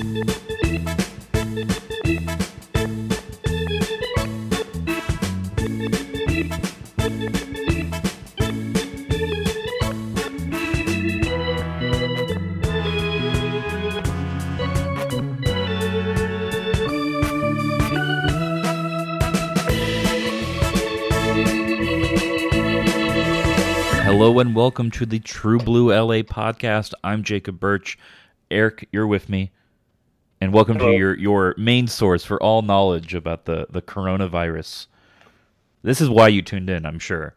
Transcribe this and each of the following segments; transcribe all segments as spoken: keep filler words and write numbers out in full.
Hello and welcome to the True Blue L A podcast. I'm Jacob Birch. Eric, you're with me. And welcome Hello. to your, your main source for all knowledge about the, the coronavirus. This is why you tuned in, I'm sure.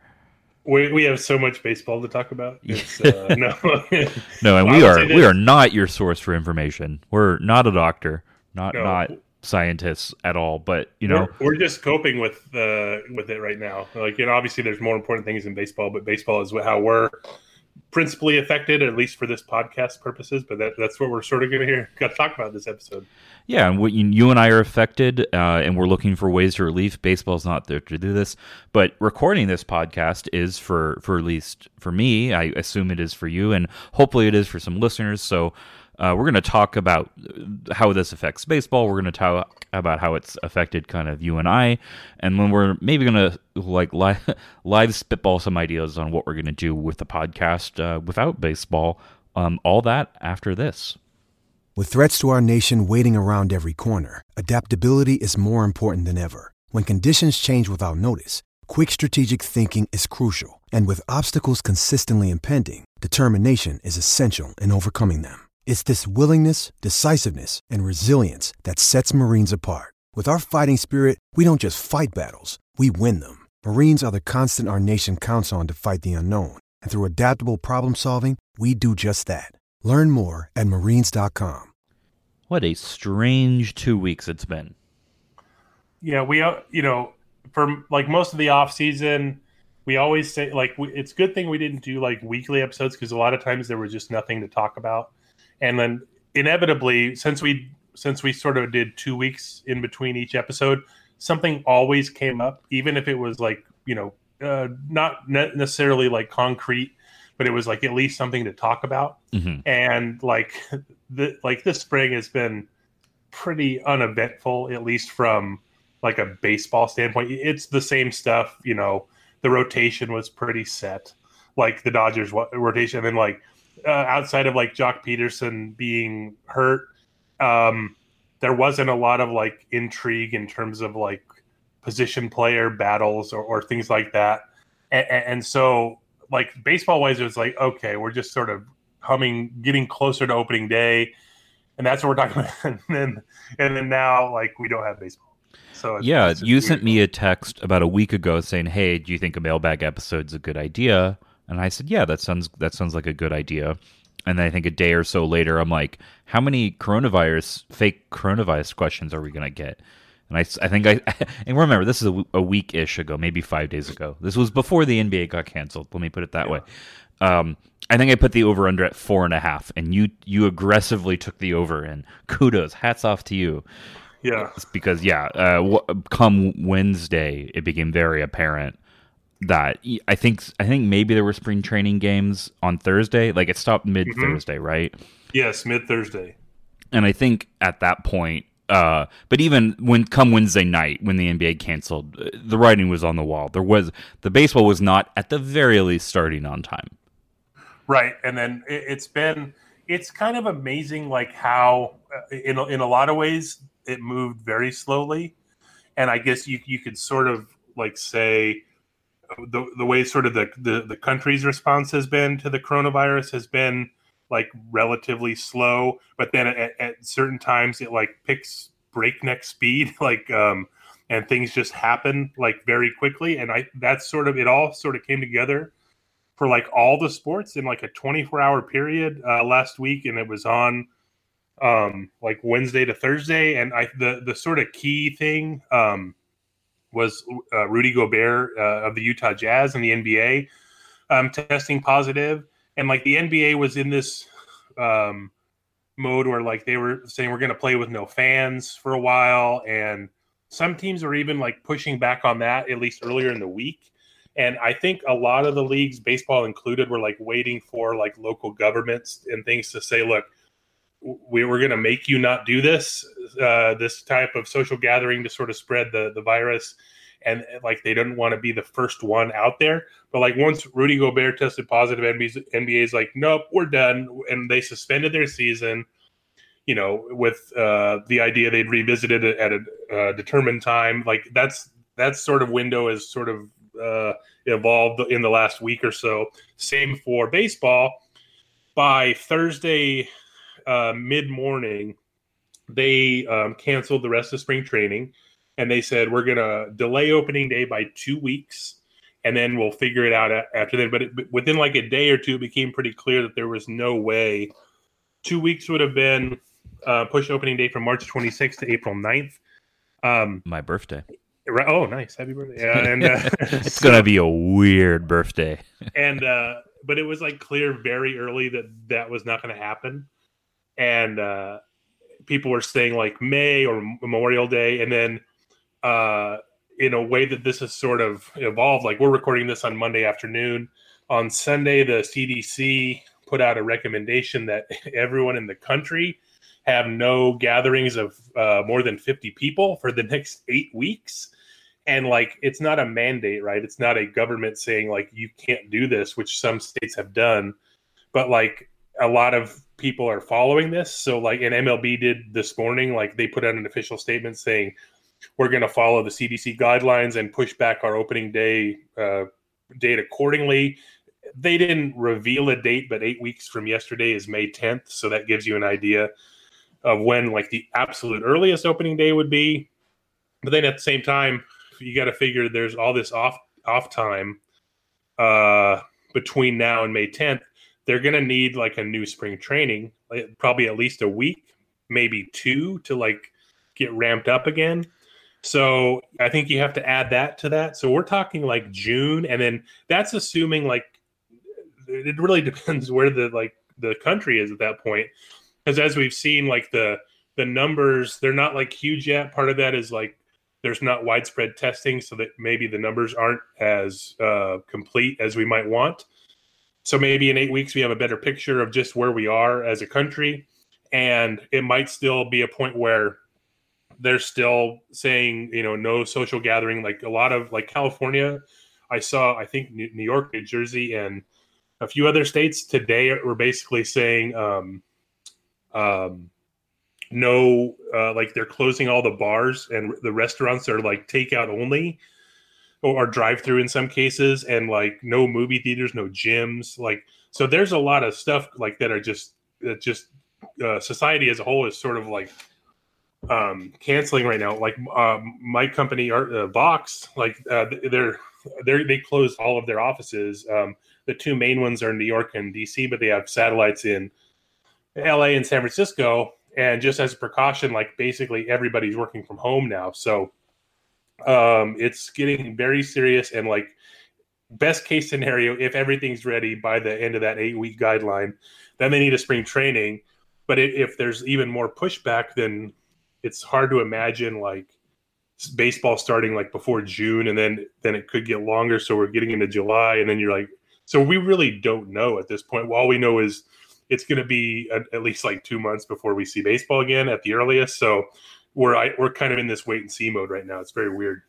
We we have so much baseball to talk about. It's, uh, no, no, and well, we I would are say we this. are not your source for information. We're not a doctor, not No. not scientists at all. But you know, We're, we're just coping with uh, with it right now. Like, you know, obviously, there's more important things in baseball, but baseball is how we're principally affected, at least for this podcast purposes. But that, that's what we're sort of going to hear. Got to talk about this episode. yeah, and what you, you and I are affected, uh, and we're looking for ways to relief. Baseball's not there to do this, but recording this podcast is for for at least for me. I assume it is for you, and hopefully it is for some listeners. So. Uh, we're going to talk about how this affects baseball. We're going to talk about how it's affected kind of you and I. And then we're maybe going to like live, live spitball some ideas on what we're going to do with the podcast uh, without baseball. Um, all that after this. With threats to our nation waiting around every corner, adaptability is more important than ever. When conditions change without notice, quick strategic thinking is crucial. And with obstacles consistently impending, determination is essential in overcoming them. It's this willingness, decisiveness, and resilience that sets Marines apart. With our fighting spirit, we don't just fight battles, we win them. Marines are the constant our nation counts on to fight the unknown. And through adaptable problem solving, we do just that. Learn more at marines dot com. What a strange two weeks it's been. Yeah, we uh, you know, for like most of the off season, we always say like we, it's a good thing we didn't do like weekly episodes because a lot of times there was just nothing to talk about. And then inevitably, since we since we sort of did two weeks in between each episode, something always came up, even if it was like, you know, uh, not ne- necessarily like concrete, but it was like at least something to talk about. Mm-hmm. And like the like this spring has been pretty uneventful, at least from like a baseball standpoint. It's the same stuff, you know. The rotation was pretty set, like the Dodgers rotation, and then like. Uh, outside of like Jock Peterson being hurt, um, there wasn't a lot of like intrigue in terms of like position player battles or, or things like that. And, and so like baseball wise, it was like, okay, we're just sort of humming, getting closer to opening day. And that's what we're talking about. And then, and then now like we don't have baseball. So it's, yeah, it's you sent me a text about a week ago saying, hey, do you think a mailbag episode's a good idea? And I said, yeah, that sounds that sounds like a good idea. And then I think a day or so later, I'm like, how many coronavirus, fake coronavirus questions are we going to get? And I, I think I, and remember, this is a, a week-ish ago, maybe five days ago. This was before the N B A got canceled. Let me put it that yeah. way. Um, I think I put the over-under at four and a half, and you you aggressively took the over, and kudos, hats off to you. Yeah. It's because, yeah, uh, w- come Wednesday, it became very apparent that I think I think maybe there were spring training games on Thursday. Like it stopped mid Thursday, mm-hmm. right? Yes, mid Thursday. And I think at that point, uh, but even when come Wednesday night when the N B A canceled, the writing was on the wall. There was the baseball was not at the very least starting on time. Right, and then it, it's been it's kind of amazing, like how in in a lot of ways it moved very slowly, and I guess you you could sort of like say. The the way sort of the, the, the country's response has been to the coronavirus has been like relatively slow, but then at, at certain times it like picks breakneck speed, like um, and things just happen like very quickly. And I that's sort of it all sort of came together for like all the sports in like a twenty-four hour period uh, last week, and it was on um, like Wednesday to Thursday. And I the the sort of key thing. Um, was uh, Rudy Gobert uh, of the Utah Jazz and the N B A um, testing positive. And like the N B A was in this um, mode where like they were saying we're going to play with no fans for a while. And some teams are even like pushing back on that, at least earlier in the week. And I think a lot of the leagues, baseball included, were like waiting for like local governments and things to say, look, we we're going to make you not do this, uh, this type of social gathering to sort of spread the, the virus. And like, they didn't want to be the first one out there. But like, once Rudy Gobert tested positive, N B A is like, nope, we're done. And they suspended their season, you know, with uh, the idea they'd revisit it at a uh, determined time. Like that's, that sort of window has sort of uh, evolved in the last week or so. Same for baseball. By Thursday, uh, mid-morning, they um, canceled the rest of spring training, and they said, we're going to delay opening day by two weeks, and then we'll figure it out after that. But it, within like a day or two, it became pretty clear that there was no way. Two weeks would have been uh, push opening day from March twenty-sixth to April ninth. Um, My birthday. Right. Oh, nice. Happy birthday. Yeah, and uh, it's so, going to be a weird birthday. and uh, But it was like clear very early that that was not going to happen. And uh, people were saying like May or Memorial Day. And then uh, in a way that this has sort of evolved, like we're recording this on Monday afternoon. On Sunday, the C D C put out a recommendation that everyone in the country have no gatherings of uh, more than fifty people for the next eight weeks. And like, it's not a mandate, right? It's not a government saying like, you can't do this, which some states have done. But like a lot of people are following this. So like an M L B did this morning, like they put out an official statement saying, we're going to follow the C D C guidelines and push back our opening day uh, date accordingly. They didn't reveal a date, but eight weeks from yesterday is May tenth. So that gives you an idea of when like the absolute earliest opening day would be. But then at the same time, you got to figure there's all this off off time uh, between now and May tenth. They're going to need like a new spring training, like probably at least a week, maybe two to like get ramped up again. So I think you have to add that to that. So we're talking like June, and then that's assuming like it really depends where the like the country is at that point. Because as we've seen, like the the numbers, they're not like huge yet. Part of that is like there's not widespread testing, so that maybe the numbers aren't as uh, complete as we might want. So maybe in eight weeks, we have a better picture of just where we are as a country. And it might still be a point where they're still saying, you know, no social gathering. Like a lot of like California, I saw, I think New York, New Jersey, and a few other states today were basically saying, um, um, no, uh, like they're closing all the bars and the restaurants are like takeout only or, or drive through in some cases, and like no movie theaters, no gyms. Like, so there's a lot of stuff like that are just, that just uh, society as a whole is sort of like um, canceling right now. Like um, my company, uh, Vox, like uh, they're, they're, they closed all of their offices. Um, the two main ones are New York and D C, but they have satellites in L A and San Francisco. And just as a precaution, like basically everybody's working from home now. So um, it's getting very serious. And like best case scenario, if everything's ready by the end of that eight week guideline, then they need a spring training. But if there's even more pushback, then it's hard to imagine like baseball starting like before June, and then, then it could get longer. So we're getting into July, and then you're like, so we really don't know at this point. All we know is it's going to be at, at least like two months before we see baseball again at the earliest. So we're I, we're kind of in this wait and see mode right now. It's very weird.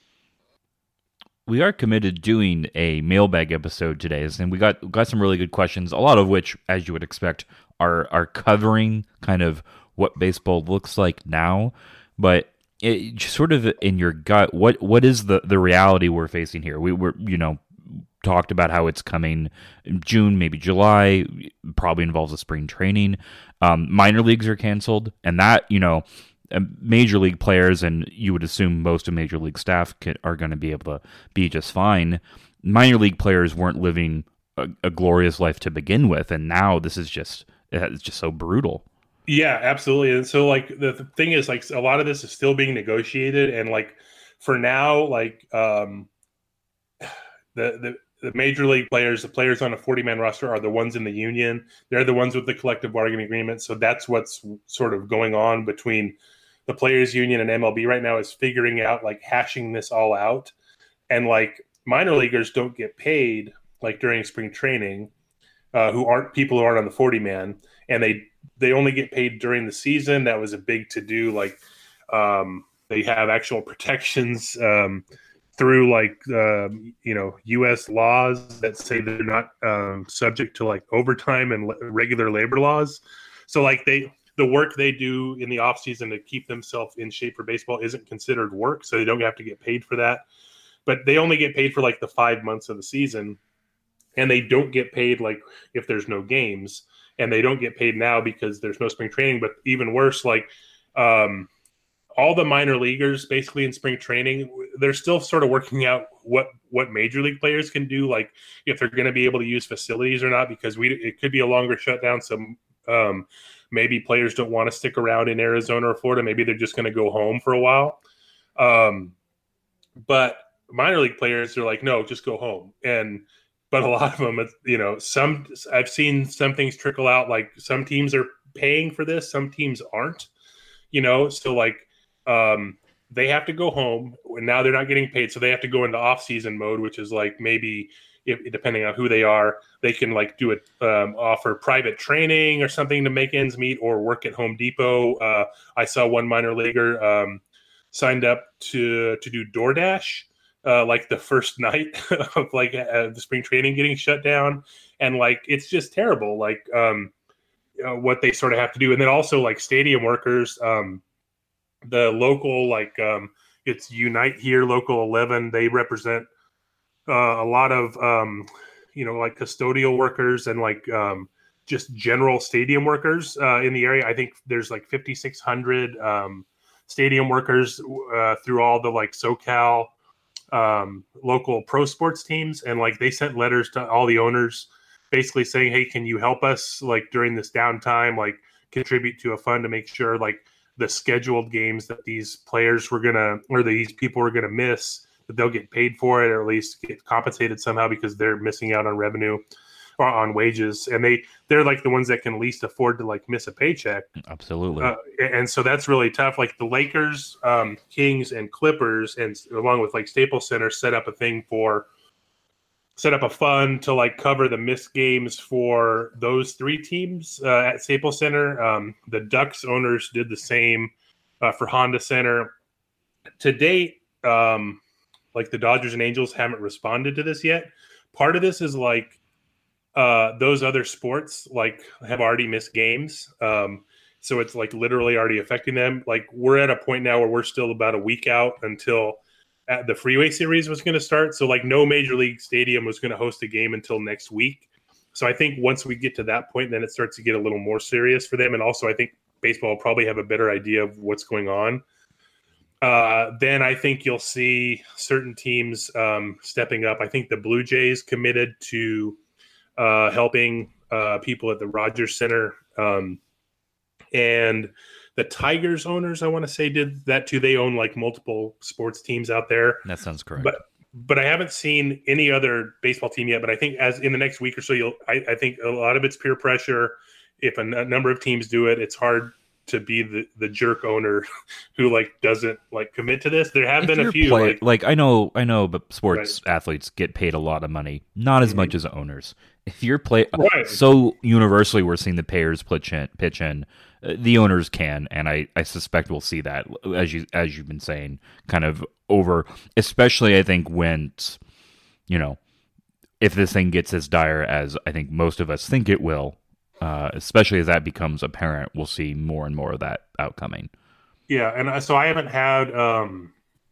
We are committed to doing a mailbag episode today, and we got got some really good questions. A lot of which, as you would expect, are are covering kind of what baseball looks like now. But it, just sort of in your gut, what what is the the reality we're facing here? We were you know. talked about how it's coming in June, maybe July, probably involves a spring training. Um, minor leagues are canceled, and that, you know, major league players, and you would assume most of major league staff can, are going to be able to be just fine. Minor league players weren't living a, a glorious life to begin with, and now this is just, it's just so brutal. Yeah, absolutely. And so like the, the thing is like a lot of this is still being negotiated, and like for now, like um, the the The major league players, the players on a forty-man roster are the ones in the union. They're the ones with the collective bargaining agreement. So that's what's sort of going on between the players union and M L B right now, is figuring out, like hashing this all out. And like minor leaguers don't get paid like during spring training, uh, who aren't people who aren't on the forty-man. And they they only get paid during the season. That was a big to do. Like um, they have actual protections um, through like um, you know U S laws that say they're not um, subject to like overtime and le- regular labor laws. So like they the work they do in the off season to keep themselves in shape for baseball isn't considered work, so they don't have to get paid for that. But they only get paid for like the five months of the season, and they don't get paid like if there's no games. And they don't get paid now because there's no spring training. But even worse, like um, all the minor leaguers basically in spring training, they're still sort of working out what what major league players can do, like if they're going to be able to use facilities or not, because we it could be a longer shutdown. So um, maybe players don't want to stick around in Arizona or Florida. Maybe they're just going to go home for a while. Um, but minor league players are like, no, just go home. And But a lot of them, you know, some I've seen some things trickle out. Like some teams are paying for this, some teams aren't. You know, so like um, they have to go home, and now they're not getting paid, so they have to go into off-season mode, which is like maybe, if, depending on who they are, they can like do it, um, offer private training or something to make ends meet, or work at Home Depot. Uh, I saw one minor leaguer um, signed up to to do DoorDash. Uh, like the first night of like uh, the spring training getting shut down, and like it's just terrible. Like um, you know, what they sort of have to do, and then also like stadium workers, um, the local like um, it's Unite Here Local eleven. They represent uh, a lot of um, you know like custodial workers and like um, just general stadium workers uh, in the area. I think there's like fifty-six hundred um, stadium workers uh, through all the like SoCal. Um, local pro sports teams, and like they sent letters to all the owners basically saying, hey, can you help us like during this downtime, like contribute to a fund to make sure like the scheduled games that these players were gonna or these people were gonna miss, that they'll get paid for it, or at least get compensated somehow, because they're missing out on revenue or on wages, and they they're like the ones that can least afford to like miss a paycheck. Absolutely. Uh, and so that's really tough. Like the Lakers, um, Kings, and Clippers, and along with like Staples Center, set up a thing for set up a fund to like cover the missed games for those three teams uh, at Staples Center. Um, the Ducks owners did the same uh, for Honda Center. To date, um, like the Dodgers and Angels haven't responded to this yet. Part of this is like uh, those other sports like have already missed games. Um, so it's like literally already affecting them. Like we're at a point now where we're still about a week out until the Freeway Series was going to start. So like no major league stadium was going to host a game until next week. So I think once we get to that point, then it starts to get a little more serious for them. And also I think baseball will probably have a better idea of what's going on. Uh, then I think you'll see certain teams um, stepping up. I think the Blue Jays committed to uh, helping uh, people at the Rogers Center. Um, and the Tigers owners, I want to say, did that too. They own like multiple sports teams out there. That sounds correct. But but I haven't seen any other baseball team yet. But I think as in the next week or so, you'll. I, I think a lot of it's peer pressure. If a, n- a number of teams do it, it's hard to be the, the jerk owner who like doesn't like commit to this. There have If been a few. Play, like, like I know, I know, but sports right. athletes get paid a lot of money, not as mm-hmm. much as owners. If you're play right. so universally, we're seeing the payers pitch in. Pitch in. Uh, the owners can, and I, I suspect we'll see that as you as you've been saying, kind of over. Especially, I think when, you know, if this thing gets as dire as I think most of us think it will, uh, especially as that becomes apparent, we'll see more and more of that outcoming. Yeah, and so I haven't had, um,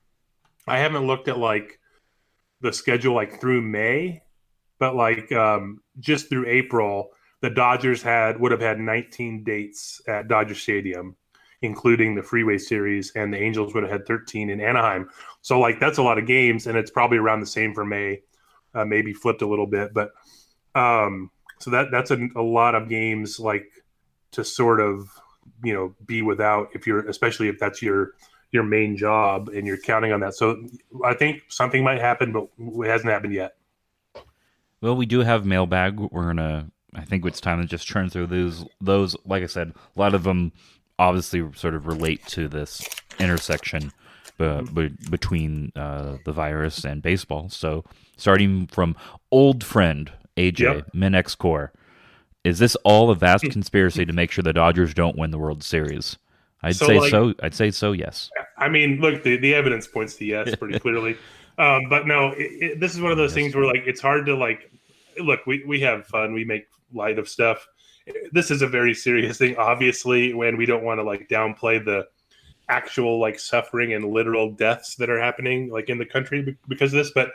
I haven't looked at like the schedule like through May, but like um, just through April. The Dodgers had would have had nineteen dates at Dodger Stadium, including the Freeway Series, and the Angels would have had thirteen in Anaheim. So, like, that's a lot of games, and it's probably around the same for May, uh, maybe flipped a little bit. But um, so that that's a, a lot of games, like, to sort of, you know, be without, if you're, especially if that's your your main job and you're counting on that. So I think something might happen, but it hasn't happened yet. Well, we do have mailbag. We're gonna. I think it's time to just churn through those. Those, like I said, a lot of them obviously sort of relate to this intersection uh, be, between uh, the virus and baseball. So, starting from old friend A J, yep. Min X Core. Is this all a vast conspiracy to make sure the Dodgers don't win the World Series? I'd so, say like, so. I'd say so. Yes. I mean, look, the, the evidence points to yes pretty clearly. Um, but no, it, it, this is one of those yes. things where like it's hard to like look. We we have fun. We make light of stuff. This is a very serious thing, obviously, when we don't want to like downplay the actual like suffering and literal deaths that are happening like in the country because of this. But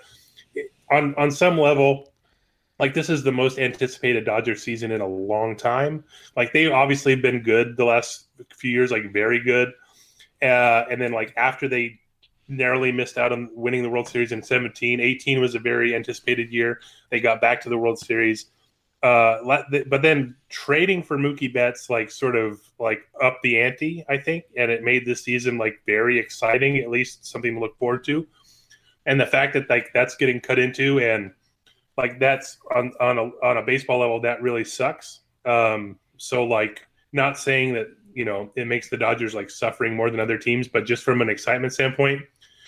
on on some level, like this is the most anticipated Dodger season in a long time. Like they've obviously been good the last few years, like very good. Uh, and then like after they narrowly missed out on winning the World Series in seventeen, eighteen was a very anticipated year. They got back to the World Series. Uh, but then trading for Mookie Betts like sort of like up the ante, I think, and it made this season like very exciting, at least something to look forward to. And the fact that like that's getting cut into and like that's on on a on a baseball level that really sucks. Um, so like not saying that you know it makes the Dodgers like suffering more than other teams, but just from an excitement standpoint,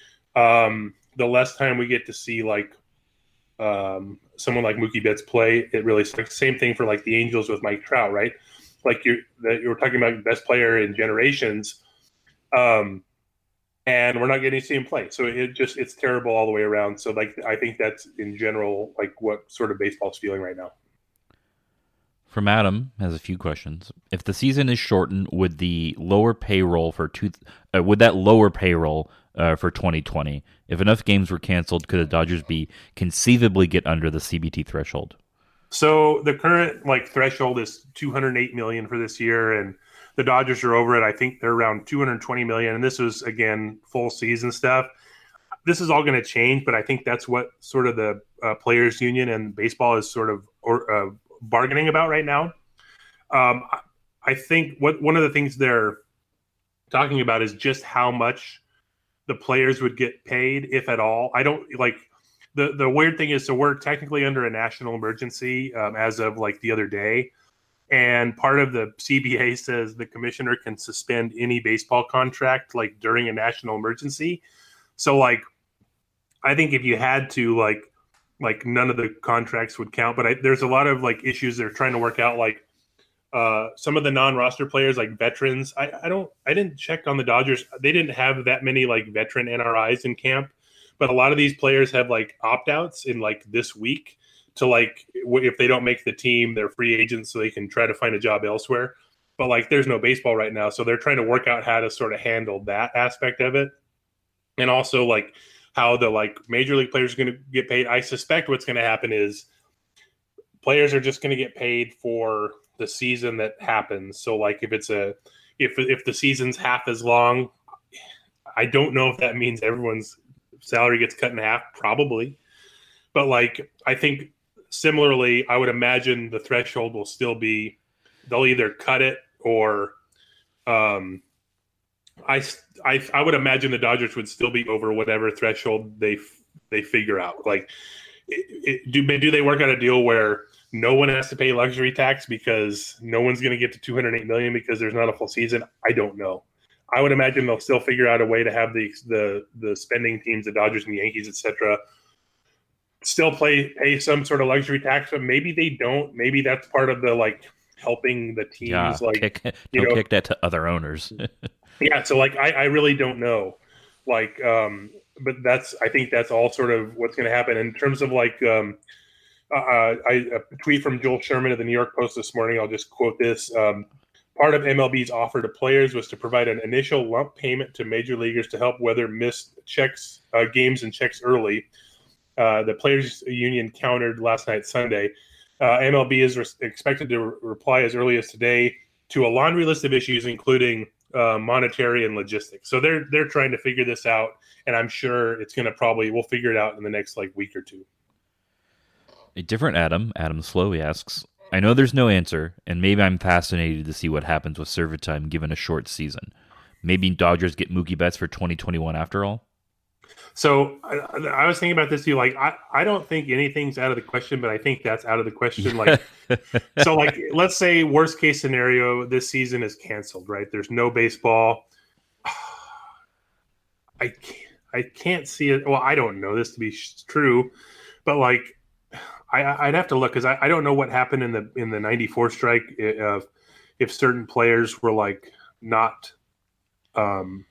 um, the less time we get to see like. Um, someone like Mookie Betts play, it really sucks. Same thing for like the Angels with Mike Trout, right? Like you're that you were talking about best player in generations, um, and we're not getting to see him play. So it just it's terrible all the way around. So like I think that's in general like what sort of baseball's feeling right now. From Adam has a few questions. If the season is shortened, would the lower payroll for two uh, would that lower payroll uh, for twenty twenty? If enough games were canceled, could the Dodgers be conceivably get under the C B T threshold? So the current like threshold is two hundred eight million for this year, and the Dodgers are over it. I think they're around two hundred twenty million, and this was again full season stuff. This is all going to change, but I think that's what sort of the uh, players' union and baseball is sort of or, uh, bargaining about right now. Um, I think what one of the things they're talking about is just how much the players would get paid, if at all. I don't like the the weird thing is, so we're technically under a national emergency um, as of like the other day, and part of the C B A says the commissioner can suspend any baseball contract like during a national emergency. So like, I think if you had to like. Like none of the contracts would count, but I, there's a lot of like issues they're trying to work out. Like uh, some of the non-roster players, like veterans. I, I don't, I didn't check on the Dodgers. They didn't have that many like veteran N R Is in camp, but a lot of these players have like opt-outs in like this week to like if they don't make the team, they're free agents, so they can try to find a job elsewhere. But like there's no baseball right now, so they're trying to work out how to sort of handle that aspect of it, and also like. How the like major league players are going to get paid. I suspect what's going to happen is players are just going to get paid for the season that happens. So like if it's a if if the season's half as long, I don't know if that means everyone's salary gets cut in half. Probably, but like I think similarly, I would imagine the threshold will still be they'll either cut it or. Um, I, I, I would imagine the Dodgers would still be over whatever threshold they they figure out. Like, it, it, do do they work out a deal where no one has to pay luxury tax because no one's going to get to two hundred eight million because there's not a full season? I don't know. I would imagine they'll still figure out a way to have the the the spending teams, the Dodgers and the Yankees, et cetera, still play pay some sort of luxury tax. But maybe they don't. Maybe that's part of the like helping the teams. Yeah, like kick, you don't know, kick that to other owners. Yeah, so like I, I really don't know, like, um, but that's I think that's all sort of what's going to happen in terms of like um, uh, I, a tweet from Joel Sherman of the New York Post this morning. I'll just quote this: um, part of M L B's offer to players was to provide an initial lump payment to major leaguers to help weather missed checks, uh, games and checks early. Uh, the players' union countered last night, Sunday. Uh, M L B is re- expected to re- reply as early as today to a laundry list of issues, including. Uh, monetary and logistics. So they're they're trying to figure this out, and I'm sure it's going to probably we'll figure it out in the next like week or two. A different Adam, Adam Slowy asks, I know there's no answer, and maybe I'm fascinated to see what happens with Servitime given a short season. Maybe Dodgers get Mookie Betts for twenty twenty-one after all? So I, I was thinking about this too. Like, I, I don't think anything's out of the question, but I think that's out of the question. Like, so like, let's say worst case scenario, this season is canceled, right? There's no baseball. I can't, I can't see it. Well, I don't know this to be true, but like, I, I'd have to look because I, I don't know what happened in the in the ninety-four strike of if certain players were like not um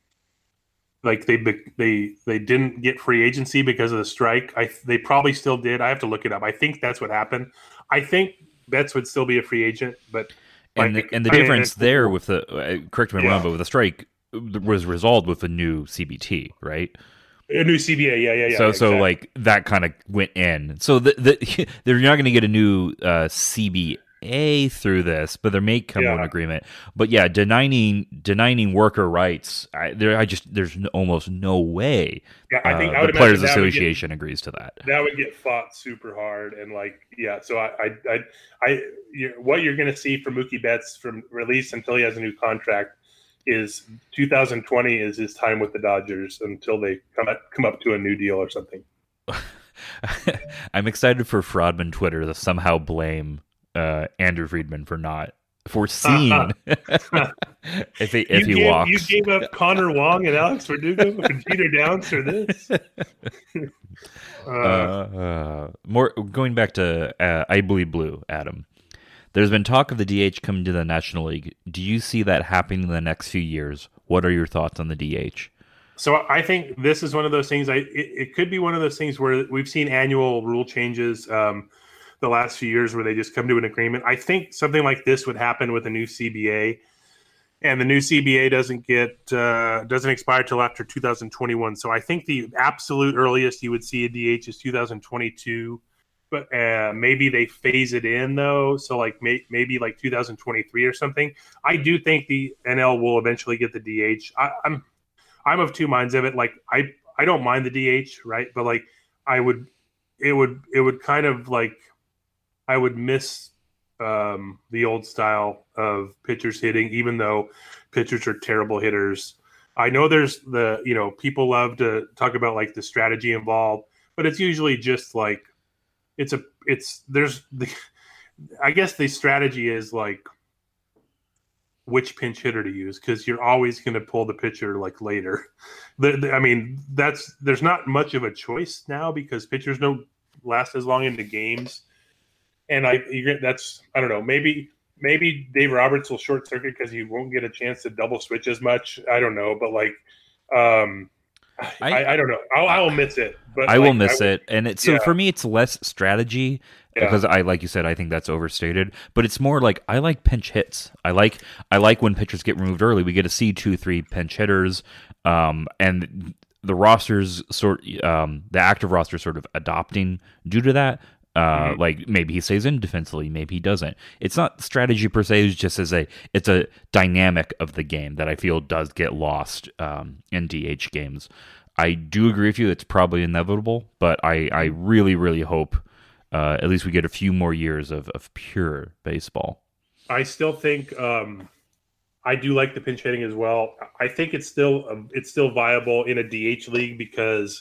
like they they they didn't get free agency because of the strike. I they probably still did. I have to look it up. I think that's what happened. I think Betts would still be a free agent, but and like, the, and the I mean, difference there with the uh, correct me if I'm Yeah. wrong, but with the strike was resolved with a new C B T, right? a new C B A, yeah, yeah, yeah. so yeah, so exactly. like that kind of went in. So the, the they're not going to get a new uh, C B A through this, but there may come to an Yeah. agreement. But yeah, denying denying worker rights, I, there I just there's no, almost no way Yeah, I think uh, I would the Players imagine that would get- Association agrees to that. that would get fought super hard, and like yeah. So I I I, I you what you're going to see from Mookie Betts from release until he has a new contract is two thousand twenty is his time with the Dodgers until they come up, come up to a new deal or something. I'm excited for Fraudman Twitter to somehow blame uh, Andrew Friedman for not foreseeing if he if you he gave, walks. You gave up Connor Wong and Alex Verdugo for Jeter Downs for this. uh, uh, uh, more going back to uh, I Bleed Blue, Adam. There's been talk of the D H coming to the National League. Do you see that happening in the next few years? What are your thoughts on the D H? So I think this is one of those things. I it, it could be one of those things where we've seen annual rule changes um, the last few years where they just come to an agreement. I think something like this would happen with a new C B A, and the new C B A doesn't get uh, doesn't expire till after two thousand twenty-one. So I think the absolute earliest you would see a D H is two thousand twenty-two. But uh, maybe they phase it in though, so like may, maybe like two thousand twenty-three or something. I do think the N L will eventually get the D H. I, I'm I'm of two minds of it. Like I I don't mind the D H, right? But like I would it would it would kind of like I would miss um, the old style of pitchers hitting, even though pitchers are terrible hitters. I know there's the you know people love to talk about like the strategy involved, but it's usually just like. It's a it's there's the I guess the strategy is like which pinch hitter to use because you're always going to pull the pitcher like later. The, the, I mean that's there's not much of a choice now because pitchers don't last as long into games, and I you, that's I don't know maybe maybe Dave Roberts will short circuit because he won't get a chance to double switch as much. I don't know, but like. um I, I, I don't know. I'll, I'll miss it, but I like, will miss I, it, and it, so yeah. for me, it's less strategy Yeah. because I, like you said, I think that's overstated. But it's more like I like pinch hits. I like I like when pitchers get removed early. We get to see two, three pinch hitters, um, and the rosters sort um, the active roster sort of adopting due to that. Uh, Mm-hmm. Like maybe he stays in defensively, maybe he doesn't. It's not strategy per se. It's just as a it's a dynamic of the game that I feel does get lost um, in D H games. I do agree with you. It's probably inevitable, but I, I really really hope uh, at least we get a few more years of, of pure baseball. I still think um, I do like the pinch hitting as well. I think it's still um, it's still viable in a D H league because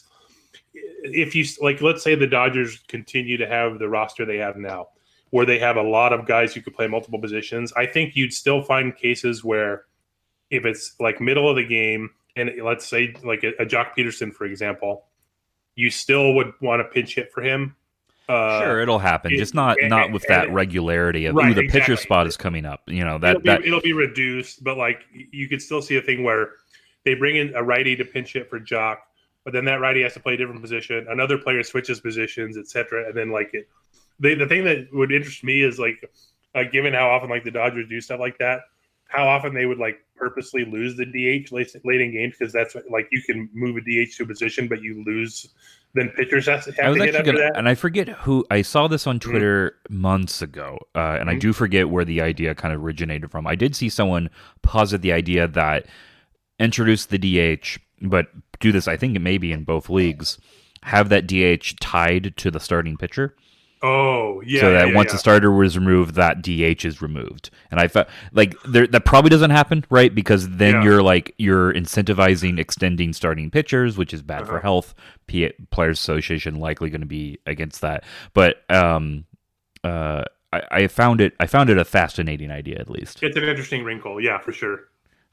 if you like, let's say the Dodgers continue to have the roster they have now, where they have a lot of guys who could play multiple positions. I think you'd still find cases where if it's like middle of the game, and let's say like a, a Jock Peterson, for example, you still would want to pinch hit for him. Uh, Sure, it'll happen, it- just not and- not with that and- regularity of Right, ooh, the pitcher exactly. spot is coming up. You know that it'll, be, that it'll be reduced, but like you could still see a thing where they bring in a righty to pinch hit for Jock, but then that righty has to play a different position. Another player switches positions, et cetera. And then like it, the the thing that would interest me is like, uh, given how often like the Dodgers do stuff like that, how often they would like purposely lose the D H late, late in games because that's like you can move a D H to a position, but you lose. Then pitchers have to, I have was to hit actually after gonna, that. and I forget who I saw this on Twitter months ago, uh, and I Mhm. do forget where the idea kind of originated from. I did see someone posit the idea that introduce the D H, but do this. I think it may be in both leagues. Have that D H tied to the starting pitcher. Oh, yeah. so that yeah, yeah, once yeah. a starter was removed, that D H is removed. And I felt like there, that probably doesn't happen, right? Because then Yeah. you're like you're incentivizing extending starting pitchers, which is bad for Uh-huh. health. P- Players Association likely going to be against that. But um, uh, I, I found it I found it a fascinating idea, at least. It's an interesting wrinkle. Yeah, for sure.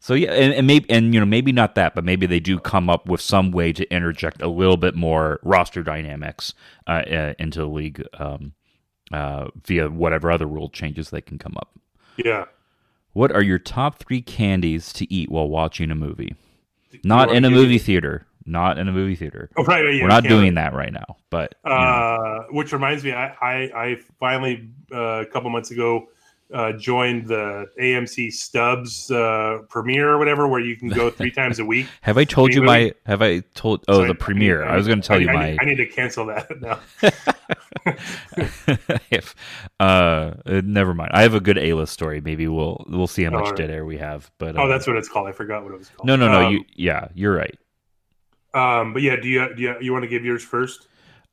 So yeah, and, and maybe and you know maybe not that, but maybe they do come up with some way to interject a little bit more roster dynamics uh, uh, into the league um, uh, via whatever other rule changes they can come up. Yeah. What are your top three candies to eat while watching a movie? Not You in a wanna movie give- theater. Not in a movie theater. Oh, right, right, yeah, We're not you can't- doing that right now. But you know. Uh, which reminds me, I I, I finally uh, a couple months ago uh, joined the A M C Stubbs uh, premiere or whatever, where you can go three times a week. have I told you Movie? my? Have I told? Oh, Sorry, the premiere. I, I, was going to tell I, you I, my. Need, I need to cancel that now. if, uh, never mind. I have a good A-list story. Maybe we'll we'll see how much Oh, right. dead air we have. But Oh, uh, that's what it's called. I forgot what it was called. no, no, no. Um, you yeah, you're right. Um, but yeah, do you do you, you want to give yours first?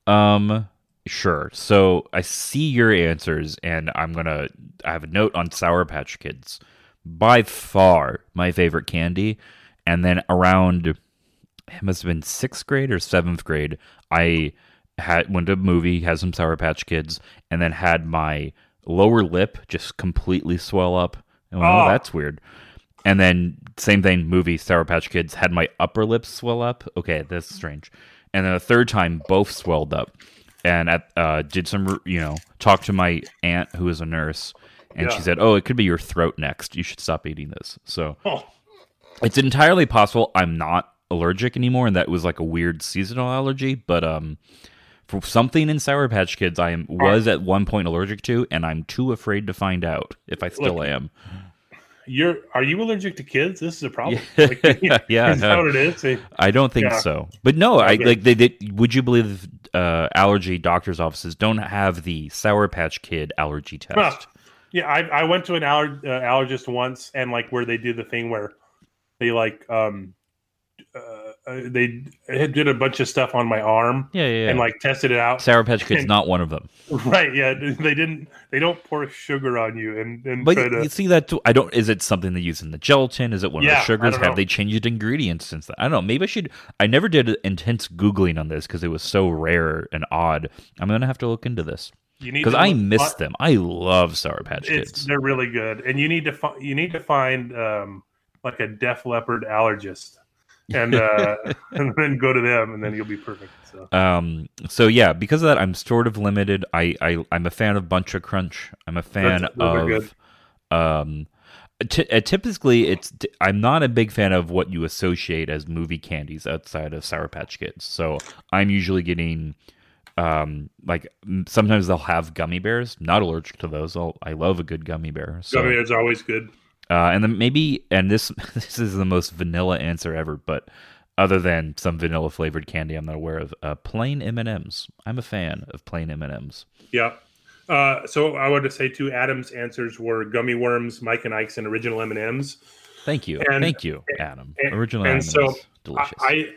Um, sure. So I see your answers, and I'm gonna. I have a note on Sour Patch Kids. By far, my favorite candy. And then around, it must have been sixth grade or seventh grade, I had went to a movie, had some Sour Patch Kids, and then had my lower lip just completely swell up. And went, oh, Oh. that's weird. And then same thing, movie Sour Patch Kids had my upper lip swell up. Okay, that's strange. And then a third time, both swelled up. And at uh, did some, you know, talk to my aunt who is a nurse, and Yeah. she said, "Oh, it could be your throat next. You should stop eating this." So Oh, it's entirely possible I'm not allergic anymore, and that was like a weird seasonal allergy. But um, for something in Sour Patch Kids, I am, was at one point allergic to, and I'm too afraid to find out if I still Look, am. you're are you allergic to kids? This is a problem. Yeah. Like, Yeah, is that no. what it is? They- I don't think Yeah. so. But no, I Okay. like they did. Would you believe uh, allergy doctors' offices don't have the Sour Patch Kid allergy test? Huh. Yeah, I, I went to an aller, uh, allergist once, and like where they do the thing where they like um uh, uh, they did a bunch of stuff on my arm Yeah, yeah. yeah. and like tested it out. Sour Patch Kid's and- not one of them. Right? Yeah, they didn't. They don't pour sugar on you and and But try to. you see that too. I don't. Is it something they use in the gelatin? Is it one Yeah, of I the sugars? don't Have know. they changed ingredients since then? I don't know. Maybe I should. I never did intense googling on this because it was so rare and odd. I'm gonna have to look into this You need because to I look- miss them. I love Sour Patch It's Kids. they're really good, and you need to fi- you need to find um like a Def Leppard allergist, and uh and then go to them, and then you'll be perfect. So. Um. So yeah, because of that, I'm sort of limited. I. I. I'm a fan of Bunch of Crunch. I'm a fan That's- those are good. of. Um. T- uh, typically, it's. T- I'm not a big fan of what you associate as movie candies outside of Sour Patch Kids. So I'm usually getting. Um, like m- sometimes they'll have gummy bears. Not allergic to those. I'll, I love a good gummy bear. So, Gummy bears are always good. uh, and then maybe, and this this is the most vanilla answer ever, but other than some vanilla flavored candy I'm not aware of, uh, plain M and M's. I'm a fan of plain M and M's. Yeah. Uh, so I would say two Adam's answers were gummy worms, Mike and Ike's, and original M and M's. Thank you, And- thank you, Adam. and- Original and M and M's, so delicious. I, I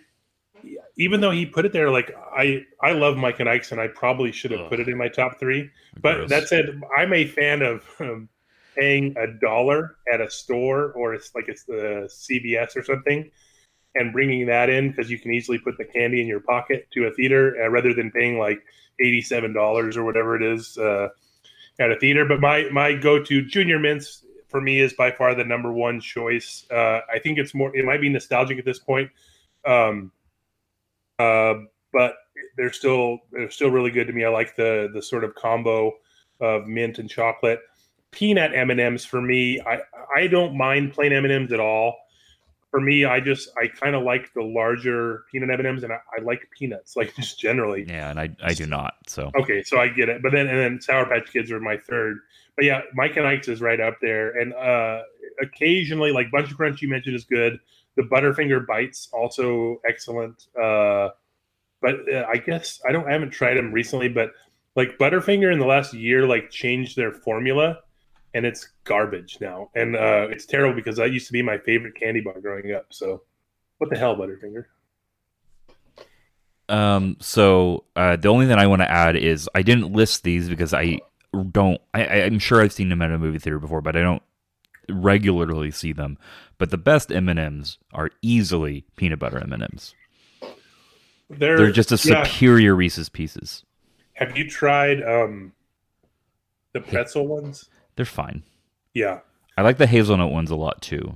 even though he put it there, like I I love Mike and Ike's, and I probably should have Ugh. put it in my top three. But Gross. that said, I'm a fan of um, paying a dollar at a store, or it's like it's the C V S or something, and bringing that in because you can easily put the candy in your pocket to a theater uh, rather than paying like eighty-seven dollars or whatever it is uh, at a theater. But my my go-to Junior Mints for me is by far the number one choice. Uh, I think it's more. It might be nostalgic at this point, um, uh, but they're still they're still really good to me. I like the the sort of combo of mint and chocolate. Peanut M and M's for me. I I don't mind plain M and M's at all. For me, I just I kind of like the larger peanut M and M's, and I, I like peanuts, like just generally. yeah, and I I do not. So Okay, so I get it. But then and then Sour Patch Kids are my third. But yeah, Mike and Ike's is right up there. And uh occasionally, like Bunch of Crunch you mentioned is good. The Butterfinger Bites also excellent. Uh but uh, I guess I don't I haven't tried them recently, but like Butterfinger in the last year like changed their formula and it's garbage now. And uh it's terrible because that used to be my favorite candy bar growing up. So what the hell, Butterfinger? Um, so uh, the only thing I want to add is I didn't list these because I don't. I, I'm sure I've seen them at a movie theater before, but I don't regularly see them. But the best M and M's are easily peanut butter M and M's. They're, They're just a yeah. superior Reese's Pieces. Have you tried um the pretzel ones? They're fine. Yeah. I like the hazelnut ones a lot too.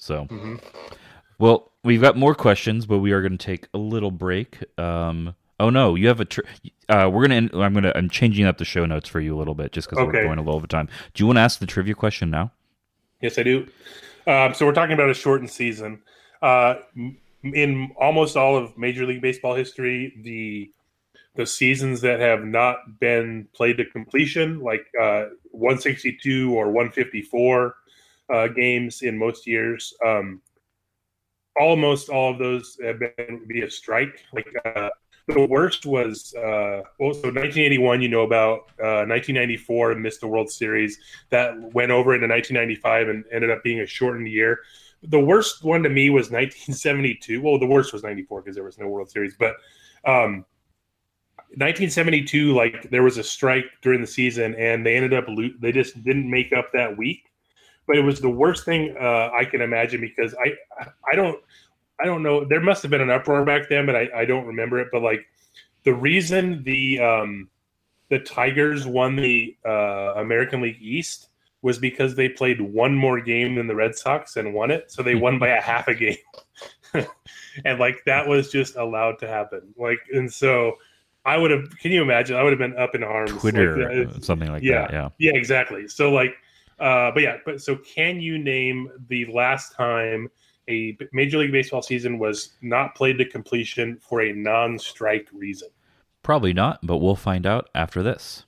So, mm-hmm. Well, we've got more questions, but we are going to take a little break. Um, oh no, you have a. Tri- uh, we're gonna. I'm gonna. I'm changing up the show notes for you a little bit, just because Okay. we're going a little over time. Do you want to ask the trivia question now? Yes, I do. Um, so we're talking about a shortened season. Uh, in almost all of Major League Baseball history, the the seasons that have not been played to completion, like uh, one sixty-two or one fifty-four uh, games in most years, um, almost all of those have been via strike. Like uh, the worst was uh, well, so nineteen eighty-one. You know about uh, nineteen ninety-four missed the World Series. That went over into nineteen ninety-five and ended up being a shortened year. The worst one to me was nineteen seventy-two. Well, the worst was ninety-four because there was no World Series, but um, nineteen seventy-two, like there was a strike during the season, and they ended up lo- they just didn't make up that week. But it was the worst thing uh, I can imagine because I I don't I don't know. There must have been an uproar back then, but I, I don't remember it. But like the reason the um, the Tigers won the uh, American League East was because they played one more game than the Red Sox and won it. So they won by a half a game, and like that was just allowed to happen. Like and so. I would have. Can you imagine? I would have been up in arms. Twitter, like, something like yeah, that. Yeah, yeah, exactly. So, like, uh, but yeah, but so, can you name the last time a Major League Baseball season was not played to completion for a non-strike reason? Probably not, but we'll find out after this.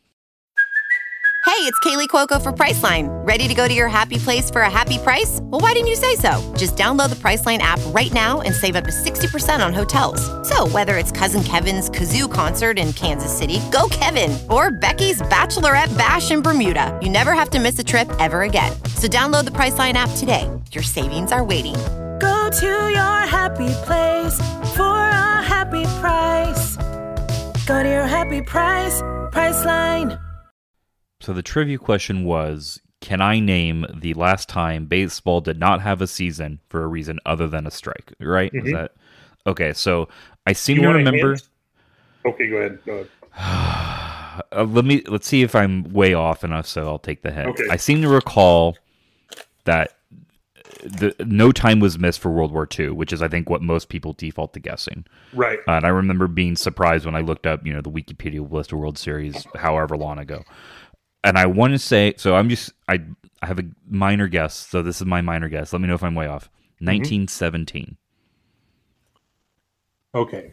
Hey, it's Kaylee Cuoco for Priceline. Ready to go to your happy place for a happy price? Well, why didn't you say so? Just download the Priceline app right now and save up to sixty percent on hotels. So whether it's Cousin Kevin's Kazoo Concert in Kansas City, go Kevin, or Becky's Bachelorette Bash in Bermuda, you never have to miss a trip ever again. So download the Priceline app today. Your savings are waiting. Go to your happy place for a happy price. Go to your happy price, Priceline. So the trivia question was, can I name the last time baseball did not have a season for a reason other than a strike? Right? Mm-hmm. Is that okay? So I seem You to want a remember. hint? Okay, go ahead. Go ahead. uh, let me let's see if I'm way off enough. So I'll take the hint. Okay. I seem to recall that the no time was missed for World War Two, which is I think what most people default to guessing. Right. Uh, and I remember being surprised when I looked up, you know, the Wikipedia list of World Series, however long ago. And I want to say, so I'm just, I I have a minor guess. So this is my minor guess. Let me know if I'm way off. nineteen seventeen. Okay.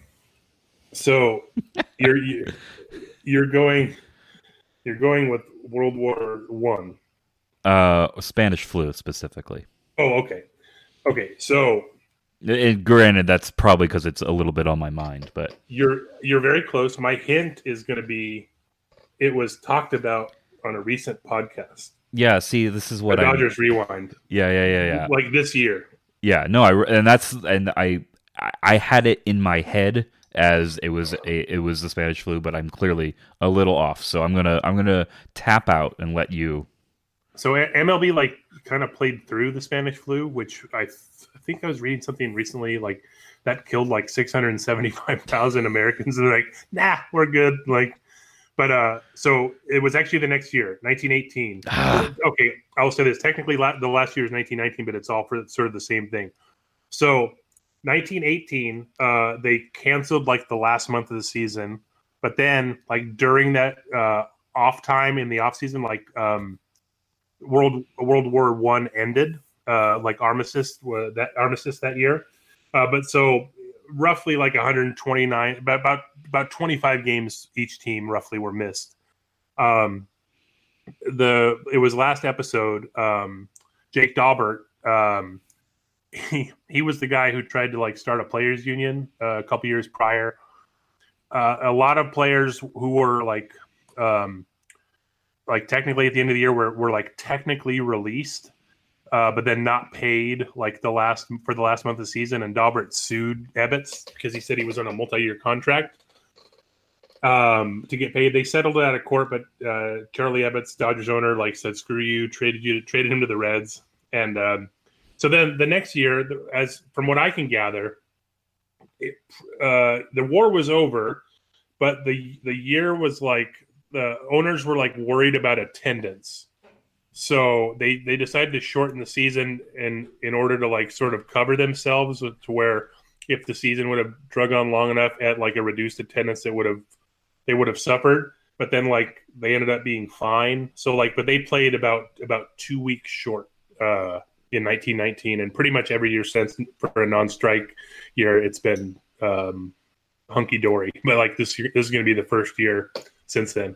So you're you- you're going you're going with World War One. Uh, Spanish flu specifically. Oh, okay. Okay. So And granted, that's probably because it's a little bit on my mind, but you're you're very close. My hint is going to be, it was talked about on a recent podcast. yeah. See, this is what I. Dodgers Rewind. Yeah, yeah, yeah, yeah. Like this year. Yeah, no, I and that's and I I had it in my head as it was a, it was the Spanish flu, but I'm clearly a little off. So I'm gonna I'm gonna tap out and let you. So M L B like kind of played through the Spanish flu, which I, th- I think I was reading something recently like that killed like six hundred seventy-five thousand Americans. And they're like, nah, we're good. Like, but uh, so it was actually the next year, nineteen eighteen. Okay, I'll say this. Technically, la- the last year is nineteen nineteen, but it's all for sort of the same thing. So nineteen eighteen, uh, they canceled like the last month of the season, but then like during that uh, off time in the off season, like um, World World War One ended, uh, like armistice uh, that armistice that year. Uh, but so roughly like one hundred twenty-nine, about about about twenty-five games each team roughly were missed. Um, the it was last episode. Um, Jake Daubert, um, he he was the guy who tried to like start a players union uh, a couple years prior. Uh, a lot of players who were like um, like technically at the end of the year were were like technically released. Uh, but then not paid like the last for the last month of the season, and Daubert sued Ebbets because he said he was on a multi-year contract um, to get paid. They settled it out of court, but uh, Charlie Ebbets, Dodgers owner, like said, "Screw you!" traded you, traded him to the Reds, and um, so then the next year, as from what I can gather, it, uh, the war was over, but the the year was like the owners were like worried about attendance. So they they decided to shorten the season in in order to like sort of cover themselves to where if the season would have drug on long enough at like a reduced attendance, it would have they would have suffered. But then like they ended up being fine. So like, but they played about about two weeks short uh, in nineteen nineteen, and pretty much every year since for a non-strike year, it's been um, hunky dory. But like this year, this is going to be the first year since then.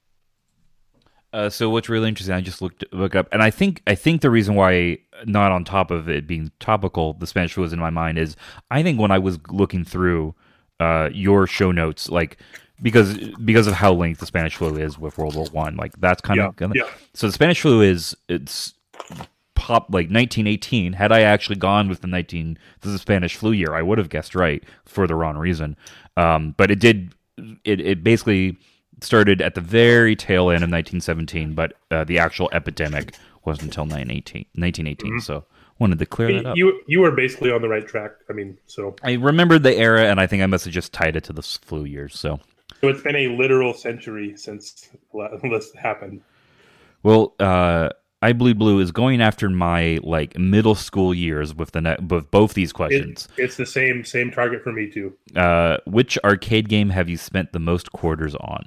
Uh, so what's really interesting, I just looked look up, and I think I think the reason why not on top of it being topical, the Spanish flu was in my mind is I think when I was looking through uh, your show notes, like because because of how linked the Spanish flu is with World War One, like that's kind yeah, of gonna, yeah. So the Spanish flu is it's pop like nineteen eighteen. Had I actually gone with the nineteen, this is the Spanish flu year, I would have guessed right for the wrong reason. Um, but it did it it basically started at the very tail end of nineteen seventeen, but uh, the actual epidemic wasn't until nineteen eighteen. Mm-hmm. So wanted to clear that up. You you were basically on the right track. I mean, so I remembered the era, and I think I must have just tied it to the flu years. So, so it's been a literal century since this happened. Well, uh, I Bleed Blue is going after my like middle school years with the ne- with both these questions. It, it's the same same target for me too. Uh, which arcade game have you spent the most quarters on?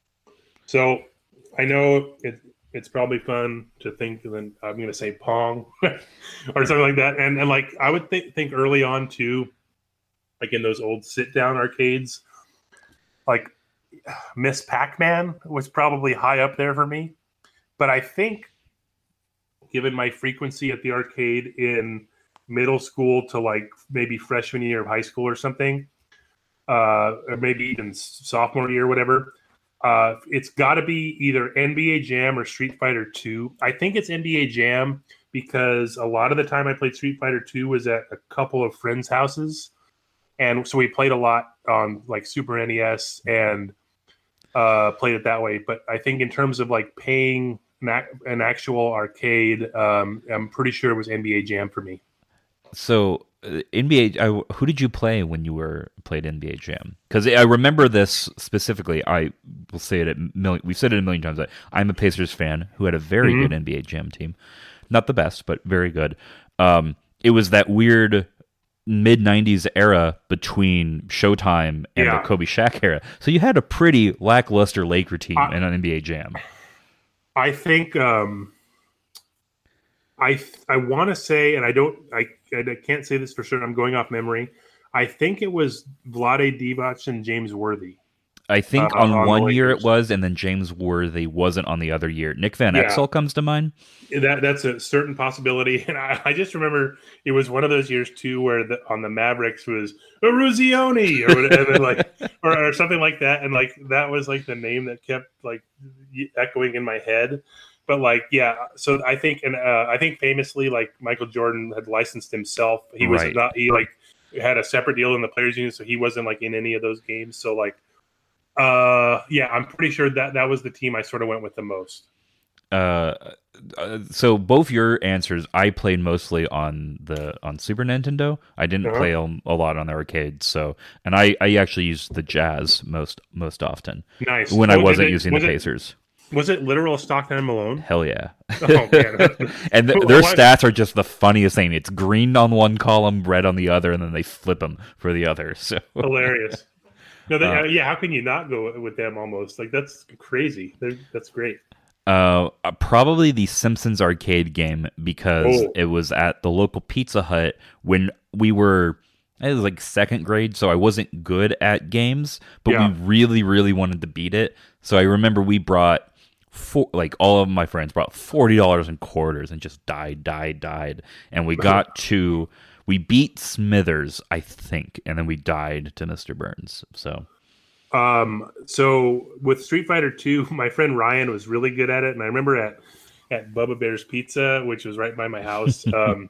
So I know it, it's probably fun to think, and then I'm going to say Pong or something like that. And and like I would think think early on too, like in those old sit down arcades, like Miss Pac-Man was probably high up there for me. But I think, given my frequency at the arcade in middle school to like maybe freshman year of high school or something, uh, or maybe even sophomore year, whatever. Uh, it's got to be either N B A Jam or Street Fighter two. I think it's N B A Jam because a lot of the time I played Street Fighter two was at a couple of friends' houses. And so we played a lot on like Super N E S and uh, played it that way. But I think in terms of like paying an, ac- an actual arcade, um, I'm pretty sure it was N B A Jam for me. So uh, N B A, I, who did you play when you were played N B A Jam? Because I remember this specifically. I will say it a million. We've said it a million times. I'm a Pacers fan who had a very mm-hmm. good N B A Jam team, not the best, but very good. Um, it was that weird mid nineties era between Showtime and yeah. the Kobe Shaq era. So you had a pretty lackluster Laker team I, in an N B A Jam. I think. Um... I I want to say, and I don't, I, I can't say this for sure. I'm going off memory. I think it was Vlade Divac and James Worthy. I think uh, on, on one year it was, and then James Worthy wasn't on the other year. Nick Van yeah. Exel comes to mind. That that's a certain possibility, and I, I just remember it was one of those years too where the, on the Mavericks was Eruzione or whatever, like or, or something like that, and like that was like the name that kept like echoing in my head. But like, yeah, so I think, and uh, I think famously, like Michael Jordan had licensed himself. He was right. not, he like had a separate deal in the Players Union, so he wasn't like in any of those games. So like, uh, yeah, I'm pretty sure that that was the team I sort of went with the most. Uh, uh, so both your answers, I played mostly on the on Super Nintendo. I didn't uh-huh. play a, a lot on the arcade. So, and I, I actually used the Jazz most most often. Nice when oh, I wasn't it, using was the it, Pacers. Was it literal Stockton and Malone? Hell yeah. Oh, man. And th- their stats are just the funniest thing. It's green on one column, red on the other, and then they flip them for the other. So hilarious. No, they, uh, uh, yeah. How can you not go with them? Almost like that's crazy. They're, that's great. Uh, probably the Simpsons arcade game because oh. it was at the local Pizza Hut when we were. It was like second grade, so I wasn't good at games, but yeah. we really, really wanted to beat it. So I remember we brought. For, like all of my friends brought forty dollars in quarters and just died, died, died. And we got to, we beat Smithers, I think, and then we died to Mister Burns. So, um, so with Street Fighter two, my friend Ryan was really good at it. And I remember at, at Bubba Bear's Pizza, which was right by my house. Um,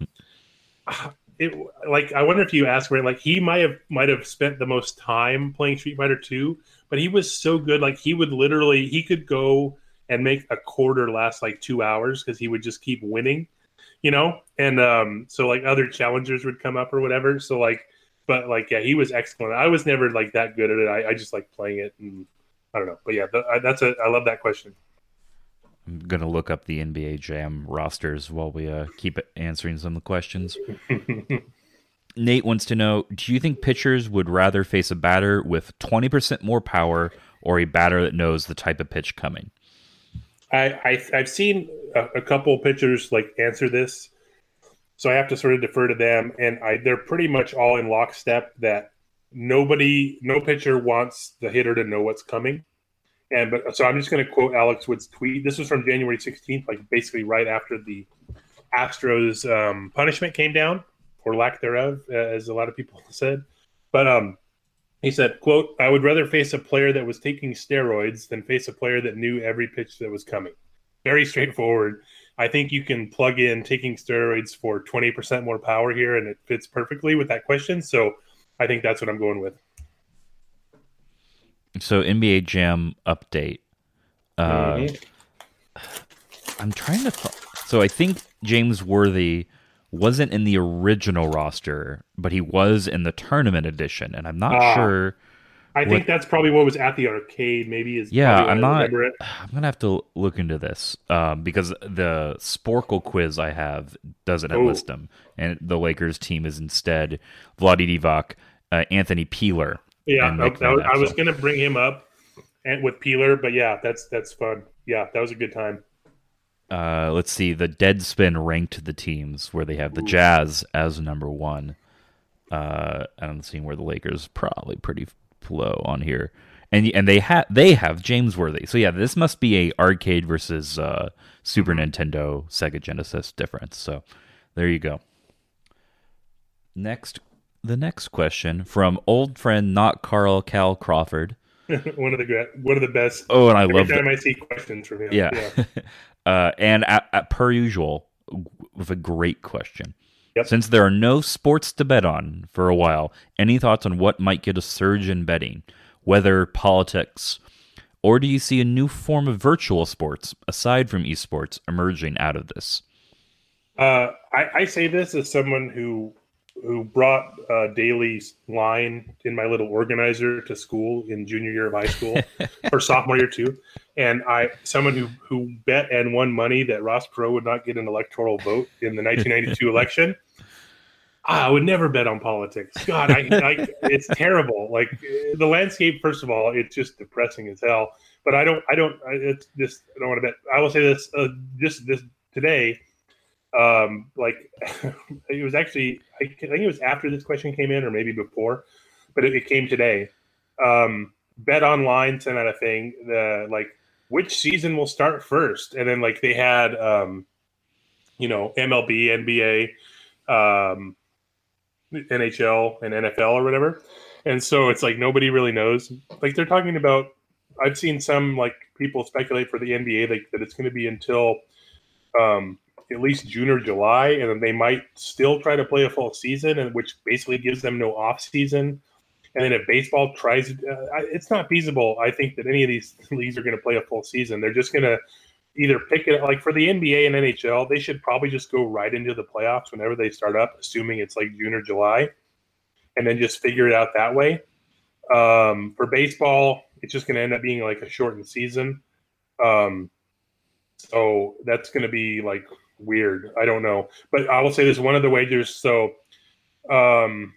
it like, I wonder if you asked where, like, he might have, might have spent the most time playing Street Fighter two, but he was so good. Like he would literally, he could go and make a quarter last like two hours because he would just keep winning, you know? And um, so like other challengers would come up or whatever. So like, but like, yeah, he was excellent. I was never like that good at it. I, I just like playing it and I don't know. But yeah, th- that's a, I love that question. I'm gonna look up the N B A Jam rosters while we uh, keep answering some of the questions. Nate wants to know, do you think pitchers would rather face a batter with twenty percent more power or a batter that knows the type of pitch coming? I, I, I've seen a, a couple pitchers like answer this, so I have to sort of defer to them, and I, they're pretty much all in lockstep that nobody, no pitcher wants the hitter to know what's coming. And but so I'm just going to quote Alex Wood's tweet. This was from January sixteenth, like basically right after the Astros um, punishment came down, or lack thereof, as a lot of people said. But um, he said, quote, "I would rather face a player that was taking steroids than face a player that knew every pitch that was coming." Very straightforward. I think you can plug in taking steroids for twenty percent more power here, and it fits perfectly with that question. So I think that's what I'm going with. So N B A Jam update. Uh, mm-hmm. I'm trying to. Th- so I think James Worthy wasn't in the original roster, but he was in the tournament edition, and I'm not uh, sure. I what, think that's probably what was at the arcade. Maybe is yeah. I'm not. It. I'm gonna have to look into this um, because the Sporkle quiz I have doesn't oh. list him, and the Lakers team is instead Vlade Divac, uh, Anthony Peeler. Yeah, I, I, I was going to bring him up and with Peeler, but yeah, that's that's fun. Yeah, that was a good time. Uh, let's see. The Deadspin ranked the teams where they have the Ooh. Jazz as number one. Uh, I'm seeing where the Lakers probably pretty low on here, and and they have they have James Worthy. So yeah, this must be a arcade versus uh, Super Nintendo, Sega Genesis difference. So there you go. Next. The next question from old friend, not Carl Cal Crawford. one of the one of the best. Oh, and I every love time it. I see questions from him. Yeah, yeah. uh, and at, at per usual, with a great question. Yep. Since there are no sports to bet on for a while, any thoughts on what might get a surge in betting, weather, politics, or do you see a new form of virtual sports aside from esports emerging out of this? Uh, I, I say this as someone who. who brought uh, daily line in my little organizer to school in junior year of high school or sophomore year too. And I, someone who, who bet and won money that Ross Perot would not get an electoral vote in the nineteen ninety-two election. I would never bet on politics. God, I, I, it's terrible. Like the landscape, first of all, it's just depressing as hell, but I don't, I don't, it's just, I don't want to bet. I will say this, uh, just this today, Um, like it was actually, I think it was after this question came in or maybe before, but it, it came today. Um, Bet Online sent out a thing, the like which season will start first. And then like they had, um, you know, M L B, N B A, um, N H L and N F L or whatever. And so it's like, nobody really knows. Like they're talking about, I've seen some like people speculate for the N B A, like that it's going to be until, um, at least June or July, and then they might still try to play a full season, and which basically gives them no off season. And then if baseball tries, uh, it's not feasible. I think that any of these leagues are going to play a full season. They're just going to either pick it like for the N B A and N H L, they should probably just go right into the playoffs whenever they start up, assuming it's like June or July, and then just figure it out that way. Um, for baseball, it's just going to end up being like a shortened season. Um, so that's going to be like weird. I don't know, but I will say this: one of the wagers. So, um,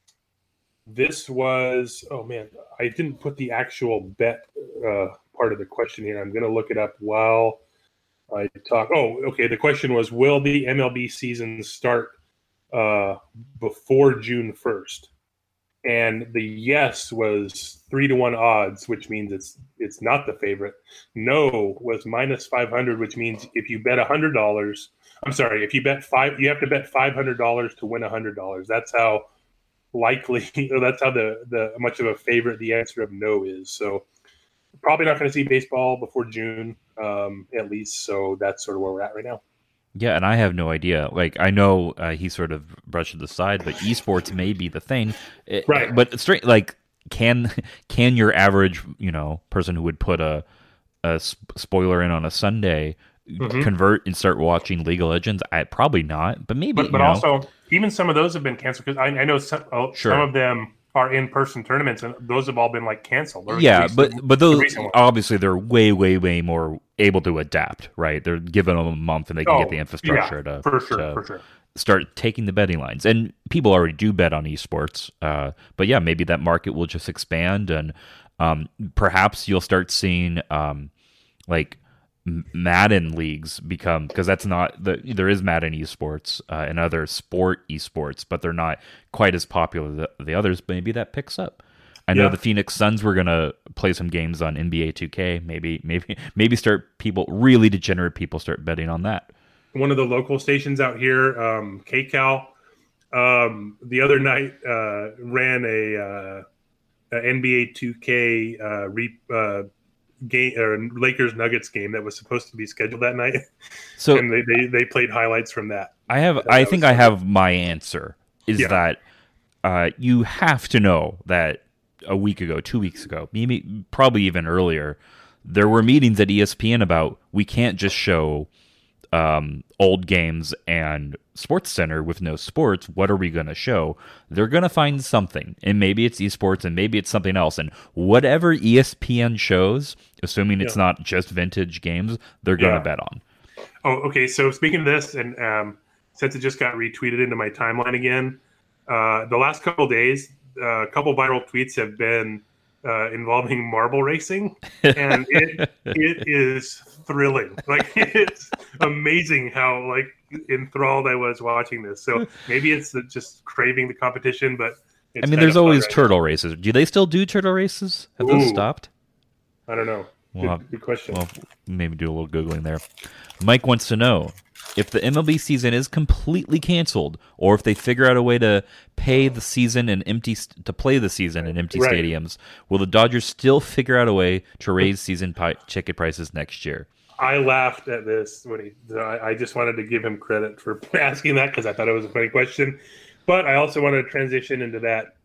this was. Oh man, I didn't put the actual bet uh, part of the question here. I'm going to look it up while I talk. Oh, okay. The question was: will the M L B season start uh, before June first? And the yes was three to one odds, which means it's it's not the favorite. No was minus five hundred, which means if you bet a hundred dollars, I'm sorry, if you bet five, you have to bet five hundred dollars to win a hundred dollars. That's how likely. That's how the the much of a favorite the answer of no is. So probably not going to see baseball before June, um, at least. So that's sort of where we're at right now. Yeah, and I have no idea. Like, I know uh, he sort of brushed it aside, but esports may be the thing. It, right. But straight, like, can can your average, you know, person who would put a a spoiler in on a Sunday mm-hmm. convert and start watching League of Legends? I probably not, but maybe. But, but you know. also, even some of those have been canceled because I, I know some, oh, sure. some of them are in-person tournaments, and those have all been like canceled. Or Yeah, least but the, but the those recent ones. obviously they're way way way more able to adapt, right? They're giving them a month and they can Oh, get the infrastructure yeah, to for sure, to for sure. start taking the betting lines. And people already do bet on esports, uh, but yeah, maybe that market will just expand, and um, perhaps you'll start seeing um, like Madden leagues become, because that's not the there is Madden esports uh, and other sport esports, but they're not quite as popular as the, the others. Maybe that picks up. I know Yeah. the Phoenix Suns were gonna play some games on N B A two K. Maybe maybe maybe start people really degenerate people start betting on that. One of the local stations out here, um, K Cal, um, the other night uh, ran a, uh, a N B A two K uh, re, uh, game or Lakers Nuggets game that was supposed to be scheduled that night, So and they, they they played highlights from that. I have That I was think I fun. have my answer is Yeah. that uh, you have to know that a week ago, two weeks ago, maybe probably even earlier, there were meetings at E S P N about we can't just show um, old games and Sports Center with no sports. What are we going to show? They're going to find something, and maybe it's esports, and maybe it's something else. And whatever E S P N shows, assuming it's Yeah. not just vintage games, they're going to Yeah. bet on. Oh, okay. So speaking of this, and um, since it just got retweeted into my timeline again, uh, the last couple days, uh, a couple viral tweets have been uh, involving marble racing, and it it is thrilling. Like it's amazing how like enthralled I was watching this. So maybe it's the, just craving the competition, but it's I mean, kind there's of fun always right now. turtle races. Do they still do turtle races? Have those Ooh. stopped? I don't know. Good, Well, good question. Well, maybe do a little Googling there. Mike wants to know if the M L B season is completely canceled, or if they figure out a way to pay the season in empty st- to play the season in empty Right. stadiums. Will the Dodgers still figure out a way to raise season pi- ticket prices next year? I laughed at this when he. I I just wanted to give him credit for asking that because I thought it was a funny question, but I also wanted to transition into that.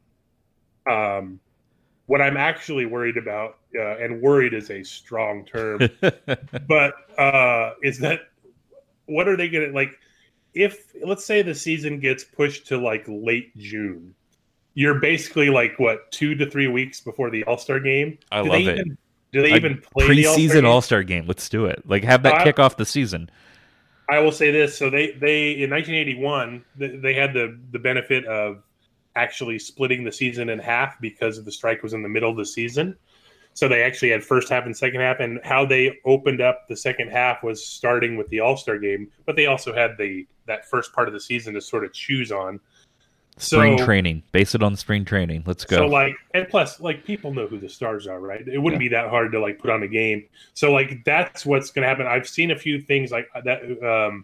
Um, what I'm actually worried about, uh, and worried is a strong term, but uh, is that what are they going to like? If let's say the season gets pushed to like late June, you're basically like what two to three weeks before the All Star game. I Do love they it. Even, do they A even play the All-Star preseason game? All Star game? Let's do it. Like have that Uh, kick off the season. I will say this: so they they in nineteen eighty-one they, they had the the benefit of actually splitting the season in half because the strike was in the middle of the season. So they actually had first half and second half, and how they opened up the second half was starting with the All Star game, but they also had the that first part of the season to sort of choose on. Spring so, training. Base it on spring training. Let's go. So like, and plus, like people know who the stars are, right? It wouldn't Yeah. be that hard to like put on a game. So like, that's what's going to happen. I've seen a few things like that. Um,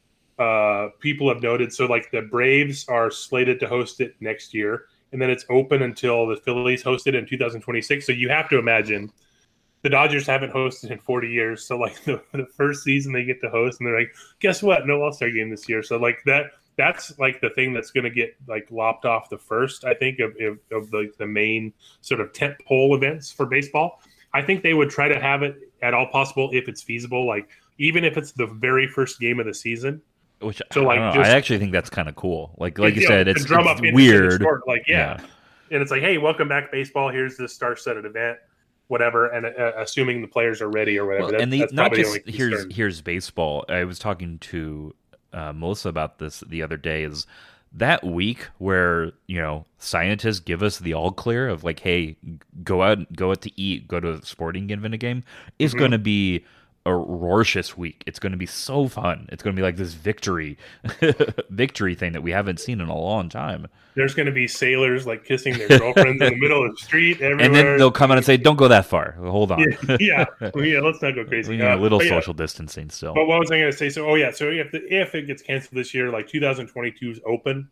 uh, people have noted. So like, the Braves are slated to host it next year, and then it's open until the Phillies host it in two thousand twenty-six. So you have to imagine the Dodgers haven't hosted in forty years. So like the, the first season they get to host, and they're like, guess what? No All Star game this year. So like that. That's like the thing that's going to get like lopped off the first, I think, of of, of the, the main sort of tent pole events for baseball. I think they would try to have it at all possible if it's feasible, like even if it's the very first game of the season. Which So, I, like, don't know. just- I actually think that's kind of cool. Like like you know, said, to it's, drum it's up into the weird. sport, like yeah. Yeah. And it's like, hey, welcome back, baseball. Here's this star-studded event, whatever. And uh, assuming the players are ready or whatever. Well, that, and the, that's not probably just the only here's concern. here's baseball. I was talking to uh, Melissa about this the other day. Is that week where you know scientists give us the all clear of like, hey, go out, go out to eat, go to a sporting event, a game is Mm-hmm. going to be a Rorschach week. It's going to be so fun. It's going to be like this victory, victory thing that we haven't seen in a long time. There's going to be sailors like kissing their girlfriends in the middle of the street everywhere. And then they'll come out and say, "Don't go that far. Hold on. yeah, yeah, yeah. Let's not go crazy. We need a Uh, little but yeah, social distancing still." But what was I going to say? So, oh yeah, so if the, if it gets canceled this year, like twenty twenty-two is open.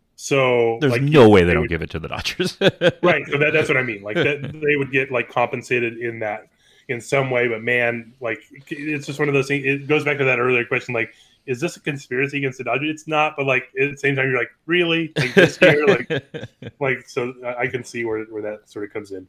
So There's like, no way they don't would, give it to the Dodgers. right. So that, that's what I mean. Like that they would get like compensated in that in some way. But man, like it's just one of those things. It goes back to that earlier question. Like, is this a conspiracy against the Dodgers? It's not. But like at the same time, you're like, really? Like this year? like, like so I can see where where that sort of comes in.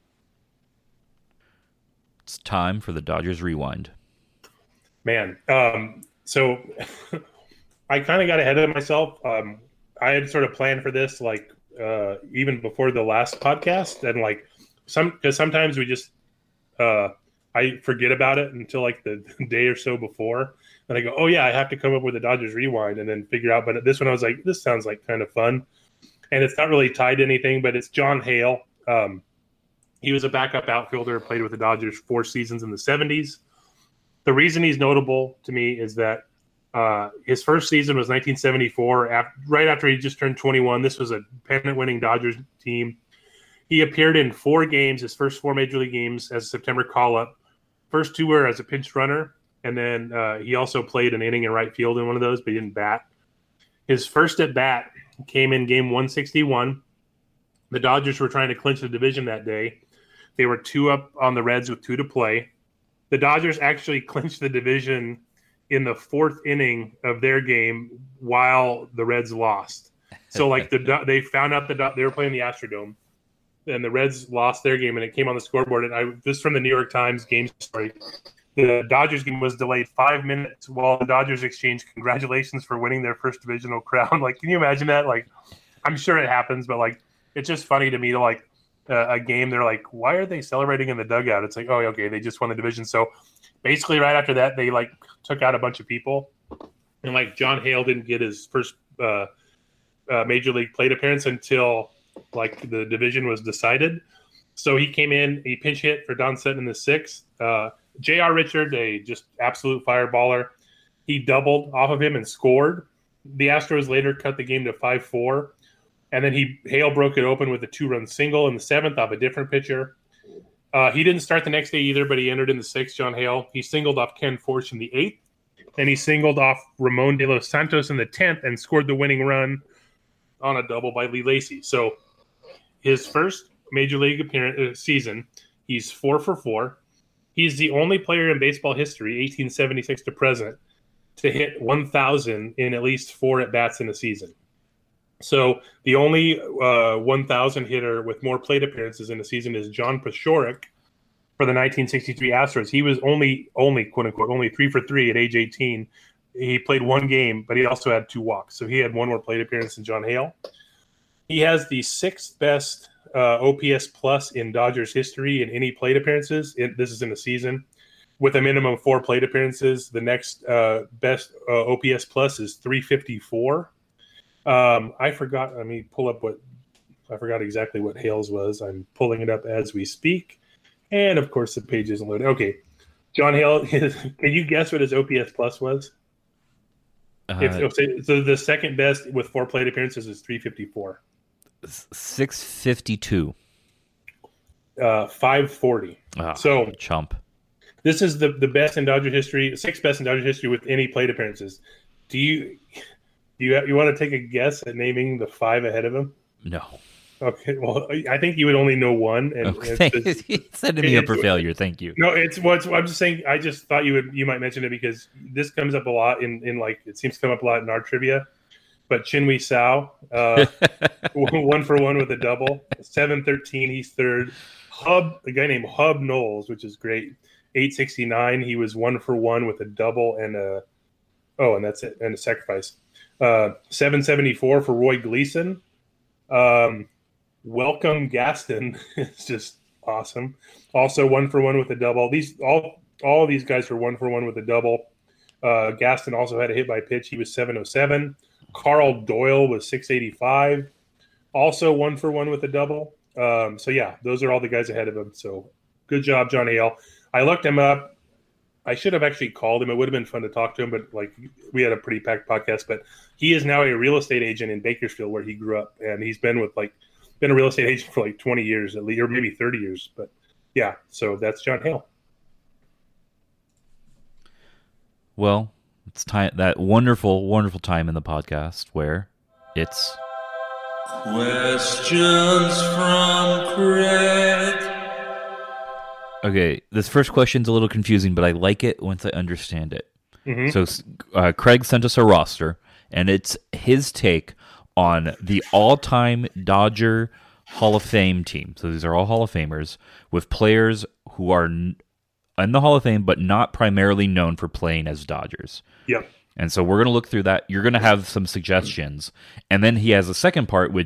It's time for the Dodgers Rewind. Man, um, so I kind of got ahead of myself. Um, I had sort of planned for this like uh, even before the last podcast, and like some because sometimes we just uh, I forget about it until like the day or so before, and I go, oh yeah, I have to come up with a Dodgers rewind, and then figure out. But this one I was like, this sounds like kind of fun, and it's not really tied to anything, but it's John Hale. Um, he was a backup outfielder, played with the Dodgers four seasons in the seventies. The reason he's notable to me is that uh, his first season was nineteen seventy-four, after, right after he just turned twenty-one. This was a pennant-winning Dodgers team. He appeared in four games, his first four Major League games as a September call-up. First two were as a pinch runner, and then uh, he also played an inning in right field in one of those, but he didn't bat. His first at-bat came in game one sixty-one. The Dodgers were trying to clinch the division that day. They were two up on the Reds with two to play. The Dodgers actually clinched the division in the fourth inning of their game while the Reds lost. So, like, the they found out that they were playing the Astrodome, and the Reds lost their game, and it came on the scoreboard. And I this is from the New York Times game story. The Dodgers game was delayed five minutes while the Dodgers exchanged congratulations for winning their first divisional crown. Like, can you imagine that? Like, I'm sure it happens, but, like, it's just funny to me to, like, uh, a game, they're like, why are they celebrating in the dugout? It's like, oh, okay, they just won the division. So basically right after that, they, like, took out a bunch of people. And, like, John Hale didn't get his first uh, uh, Major League plate appearance until, like, the division was decided. So he came in, he pinch hit for Don Sutton in the sixth. Uh, J R. Richard, a just absolute fireballer, he doubled off of him and scored. The Astros later cut the game to five four. And then he Hale broke it open with a two-run single in the seventh off a different pitcher. Uh, he didn't start the next day either, but he entered in the sixth, John Hale. He singled off Ken Forsch in the eighth. And he singled off Ramon de los Santos in the tenth and scored the winning run on a double by Lee Lacy. So his first Major League appearance uh, season, he's four for four. He's the only player in baseball history, eighteen seventy-six to present, to hit one thousand in at least four at-bats in a season. So the only uh, one thousand hitter with more plate appearances in a season is John Paciorek for the nineteen sixty-three Astros. He was only, only quote unquote, only three for three at age eighteen. He played one game, but he also had two walks. So he had one more plate appearance than John Hale. He has the sixth best uh, O P S plus in Dodgers history in any plate appearances. It, this is in a season with a minimum of four plate appearances. The next uh, best uh, O P S plus is three fifty-four. Um, I forgot. Let me pull up what I forgot exactly what Hale's was. I'm pulling it up as we speak, and of course the page isn't loaded. Okay, John Hale. His, can you guess what his O P S plus was? Uh, if, so the second best with four plate appearances is three fifty-four. six fifty-two. Uh, five forty. Oh, so chump. This is the the best in Dodger history, sixth best in Dodger history with any plate appearances. Do you? Do you you want to take a guess at naming the five ahead of him? No. Okay. Well, I think you would only know one. And okay. It's just, setting me up for failure. Thank you. No, it's what's. I'm just saying. I just thought you would. You might mention it because this comes up a lot in in like it seems to come up a lot in our trivia. But Chin-Wei Sao, uh, one for one with a double. seven thirteen, he's third. Hub, a guy named Hub Knowles, which is great. eight sixty-nine, he was one for one with a double and a. Oh, and that's it, and a sacrifice. Uh, seven seventy-four for Roy Gleason. Um, Welcome Gaston is just awesome. Also one for one with a double. These all all of these guys were one for one with a double. Uh, Gaston also had a hit by pitch. He was seven oh seven. Carl Doyle was six eighty-five. Also one for one with a double. Um, so yeah, those are all the guys ahead of him. So good job, John Hale. I looked him up. I should have actually called him. It would have been fun to talk to him, but like we had a pretty packed podcast. But he is now a real estate agent in Bakersfield, where he grew up, and he's been with like been a real estate agent for like twenty years at least, or maybe thirty years. But yeah, so that's John Hale. Well, it's time that wonderful, wonderful time in the podcast where it's questions from Craig. Okay, this first question's a little confusing, but I like it once I understand it. Mm-hmm. So uh, Craig sent us a roster, and it's his take on the all-time Dodger Hall of Fame team. So these are all Hall of Famers with players who are in the Hall of Fame, but not primarily known for playing as Dodgers. Yep. And so we're going to look through that. You're going to have some suggestions. And then he has a second part, which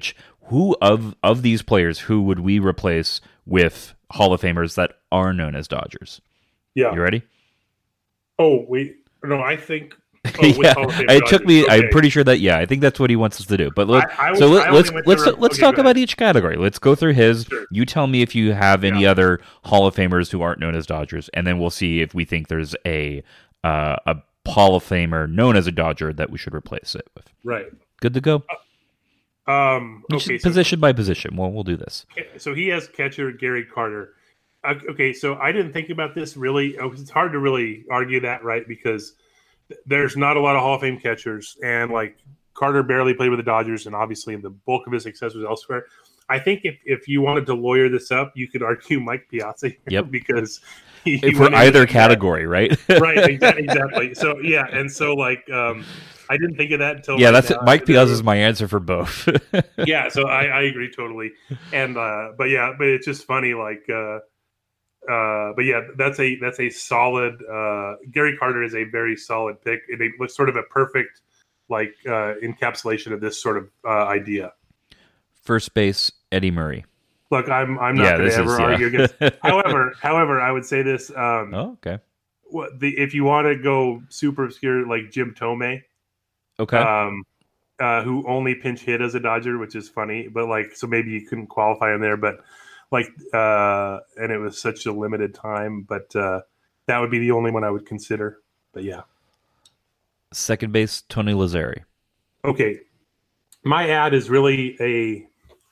who of of these players, who would we replace with Hall of Famers that are known as Dodgers? Yeah. You ready? Oh, wait. No, I think. Oh, yeah, Hall of Fame it took Dodgers. me. Okay. I'm pretty sure that. Yeah, I think that's what he wants us to do. But let, I- I was- so let, I only let's went let's through- let's okay, talk go about ahead. each category. Let's go through his. Sure. You tell me if you have any Yeah. other Hall of Famers who aren't known as Dodgers, and then we'll see if we think there's a uh, a Hall of Famer known as a Dodger that we should replace it with. Right. Good to go. Um, Just okay. So, position by position. Well, we'll do this. so he has catcher Gary Carter. Uh, Okay, so I didn't think about this really. oh, It's hard to really argue that, right? Because there's not a lot of Hall of Fame catchers, and like Carter barely played with the Dodgers, and obviously the bulk of his success was elsewhere. I think if, if you wanted to lawyer this up, you could argue Mike Piazza. Yep. because he, he If we're went into either that- category, right? right? Exactly, exactly. So yeah, and so like um, I didn't think of that until yeah, right that's now. it. Mike Piazza is my answer for both. Yeah, so I, I agree totally. And uh, but yeah, but it's just funny, like. Uh, Uh, but yeah, that's a that's a solid. Uh, Gary Carter is a very solid pick. It, it was sort of a perfect like uh, encapsulation of this sort of uh, idea. First base, Eddie Murray. Look, I'm I'm not Yeah, going this to ever is- yeah. argue against. however, however, I would say this: um, Oh, okay. what the if you want to go super obscure like Jim Tomei, Okay. um, uh, who only pinch hit as a Dodger, which is funny, but like so maybe you couldn't qualify him there, but. Like, uh, and it was such a limited time, but uh, that would be the only one I would consider. But yeah. Second base, Tony Lazzari. Okay. My ad is really a.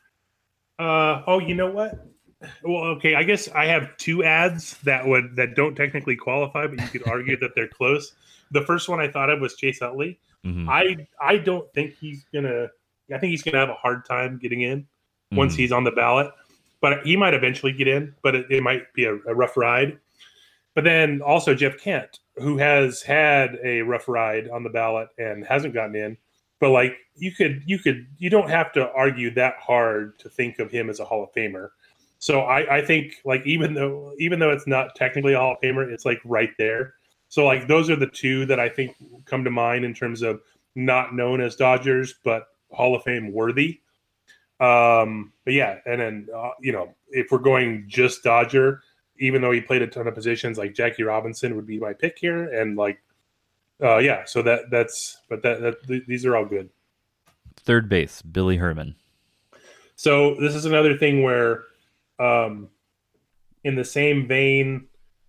Uh, oh, you know what? Well, okay. I guess I have two ads that would that don't technically qualify, but you could argue that they're close. The first one I thought of was Chase Utley. Mhm. I I don't think he's gonna. I think he's gonna have a hard time getting in once Mhm. he's on the ballot. But he might eventually get in, but it, it might be a, a rough ride. But then also Jeff Kent, who has had a rough ride on the ballot and hasn't gotten in. But like you could, you could, you don't have to argue that hard to think of him as a Hall of Famer. So I, I think like even though even though it's not technically a Hall of Famer, it's like right there. So like those are the two that I think come to mind in terms of not known as Dodgers, but Hall of Fame worthy. Um, but yeah, and then uh, you know if we're going just Dodger, even though he played a ton of positions, like Jackie Robinson would be my pick here, and like uh, yeah, so that that's but that, that th- these are all good. Third base, Billy Herman. So this is another thing where, um, in the same vein,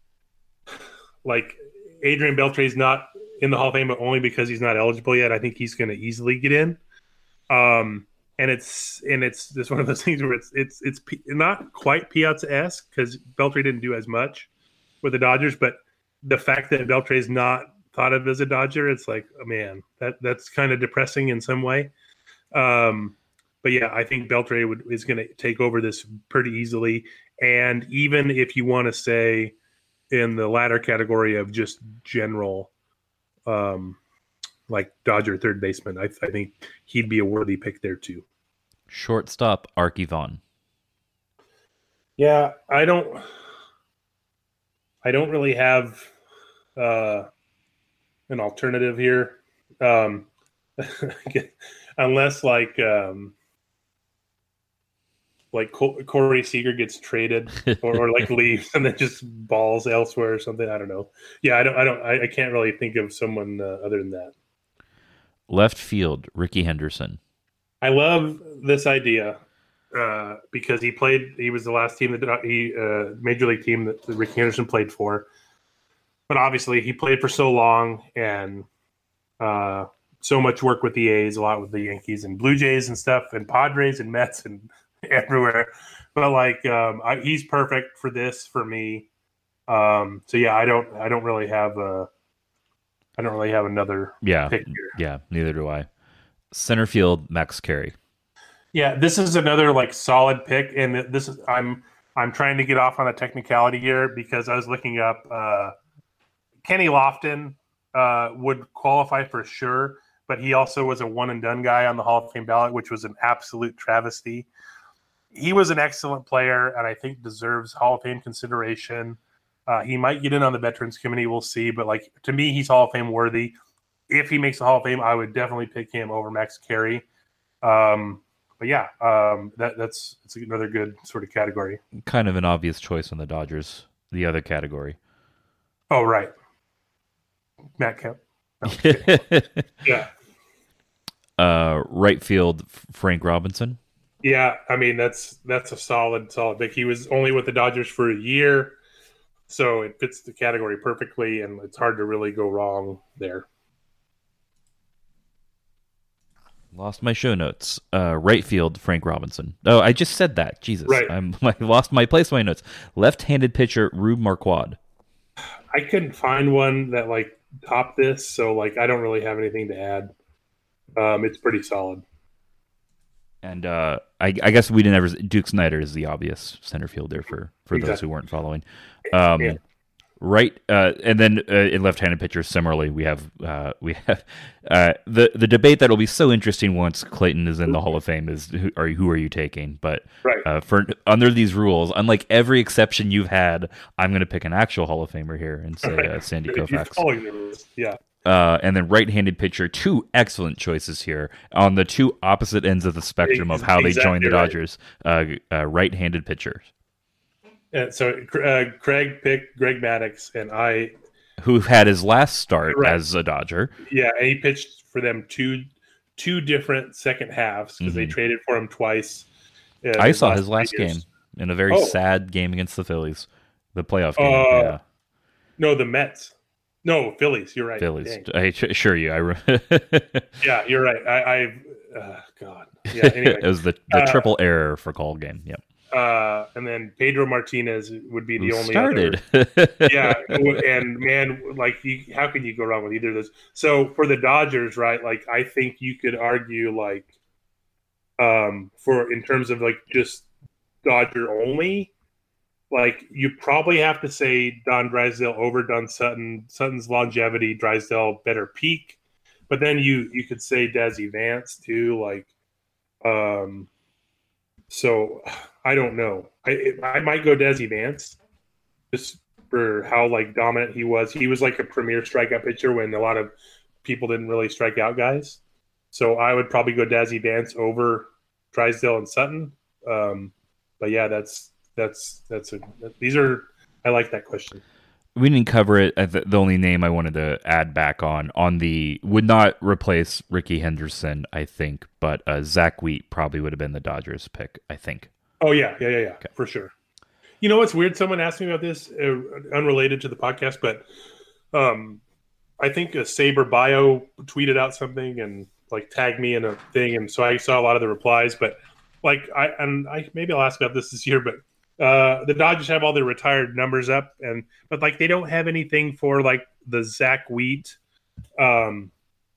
like Adrian Beltre's not in the Hall of Fame, but only because he's not eligible yet. I think he's going to easily get in. Um, and it's and it's just one of those things where it's it's it's P- not quite Piazza-esque because Beltre didn't do as much with the Dodgers, but the fact that Beltre is not thought of as a Dodger, it's like, oh man, that that's kind of depressing in some way. Um, but yeah, I think Beltre would, is going to take over this pretty easily. And even if you want to say in the latter category of just general, um, like Dodger third baseman, I, I think he'd be a worthy pick there too. Shortstop, Arky Vaughan. Yeah, I don't, I don't really have uh, an alternative here, um, unless like um, like Co- Corey Seager gets traded or, or like leaves and then just balls elsewhere or something. I don't know. Yeah, I don't, I don't, I, I can't really think of someone uh, other than that. Left field, Ricky Henderson. I love this idea uh, because he played. He was the last team that he uh, major league team that Ricky Henderson played for. But obviously, he played for so long and uh, so much work with the A's, a lot with the Yankees and Blue Jays and stuff, and Padres and Mets and everywhere. But like, um, I, he's perfect for this for me. Um, so yeah, I don't, I don't really have a, I don't really have another Yeah, pick here. yeah, neither do I. Center field, Max Carey. Yeah, this is another like solid pick, and this is I'm I'm trying to get off on a technicality here because I was looking up uh, Kenny Lofton uh, would qualify for sure, but he also was a one and done guy on the Hall of Fame ballot, which was an absolute travesty. He was an excellent player, and I think deserves Hall of Fame consideration. Uh, he might get in on the Veterans Committee, we'll see, but like to me, he's Hall of Fame worthy. If he makes the Hall of Fame, I would definitely pick him over Max Carey. Um, but yeah, um, that that's it's another good sort of category. Kind of an obvious choice on the Dodgers. The other category. Oh right, Matt Kemp. No, yeah. Uh, right field, Frank Robinson. Yeah, I mean that's that's a solid solid pick. He was only with the Dodgers for a year, so it fits the category perfectly, and it's hard to really go wrong there. Lost my show notes. Uh, right field, Frank Robinson. Oh, I just said that. Jesus, right. I'm I lost my place. My notes. Left-handed pitcher, Rube Marquardt. I couldn't find one that like topped this, so like I don't really have anything to add. Um, it's pretty solid. And uh, I, I guess we didn't ever. Duke Snider is the obvious center fielder for for Exactly. those who weren't following. Um, Yeah. Right, uh, and then uh, in left-handed pitchers, similarly, we have uh, we have uh, the the debate that will be so interesting once Clayton is in the Hall of Fame is who are who are you taking? But Right. uh, for under these rules, unlike every exception you've had, I'm going to pick an actual Hall of Famer here and say uh, Sandy You're Koufax. following the rules. Yeah. Uh, and then right-handed pitcher, two excellent choices here on the two opposite ends of the spectrum of how they Exactly joined the right. Dodgers. Uh, uh, right-handed pitchers And so uh, Craig picked Greg Maddux, and I, who had his last start Right. as a Dodger. yeah, and he pitched for them two two different second halves because they Mhm. traded for him twice. uh, I saw his three last years. game in a very Oh. sad game against the Phillies, the playoff game. Uh, yeah, No, the Mets. No, Phillies. You're right. Phillies. Dang. I assure you, I. Re- Yeah, you're right. I, I uh, God. Yeah. Anyway, it was the, the Uh, triple error for call game. Yep. uh, and then Pedro Martinez would be the Who only started? other. Yeah, and man, like, you, how can you go wrong with either of those? So for the Dodgers, right? Like, I think you could argue, like, um, for in terms of like just Dodger only, like you probably have to say Don Drysdale over Don Sutton. Sutton's longevity, Drysdale better peak, but then you you could say Desi Vance too. Like, um, so I don't know. I I might go Desi Vance just for how like dominant he was. He was like a premier strikeout pitcher when a lot of people didn't really strike out guys. So I would probably go Desi Vance over Drysdale and Sutton. Um, but yeah, that's that's that's a these are I like that question. We didn't cover it. Uh, The the only name I wanted to add back on on the would not replace Ricky Henderson, I think, but uh, Zach Wheat probably would have been the Dodgers pick, I think. Oh yeah, yeah, yeah, yeah, for sure. You know what's weird? Someone asked me about this, uh, unrelated to the podcast, but um, I think a Saber Bio tweeted out something and like tagged me in a thing, and so I saw a lot of the replies. But like, I and I maybe I'll ask about this this year, but uh, the Dodgers have all their retired numbers up, and but like they don't have anything for like the Zach Wheat, um,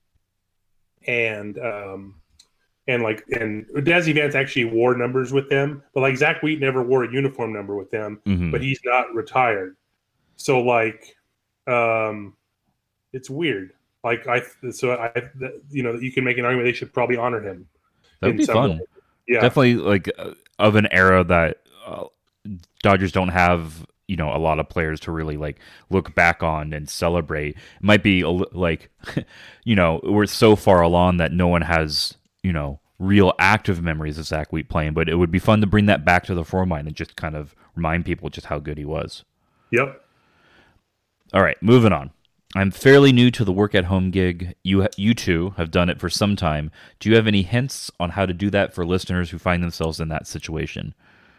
and um, and like and Desi Vance actually wore numbers with them, but like Zach Wheat never wore a uniform number with them, Mhm. but he's not retired. So like, um, it's weird. Like I, so I, you know, you can make an argument they should probably honor him. That would in be some fun. way. Yeah, Definitely like uh, of an era that uh, Dodgers don't have, you know, a lot of players to really like look back on and celebrate. It might be a, li- like, you know, we're so far along that no one has, you know, real active memories of Zach Wheat playing, but it would be fun to bring that back to the forefront and just kind of remind people just how good he was. Yep. All right, moving on. I'm fairly new to the work at home gig. You you two have done it for some time. Do you have any hints on how to do that for listeners who find themselves in that situation?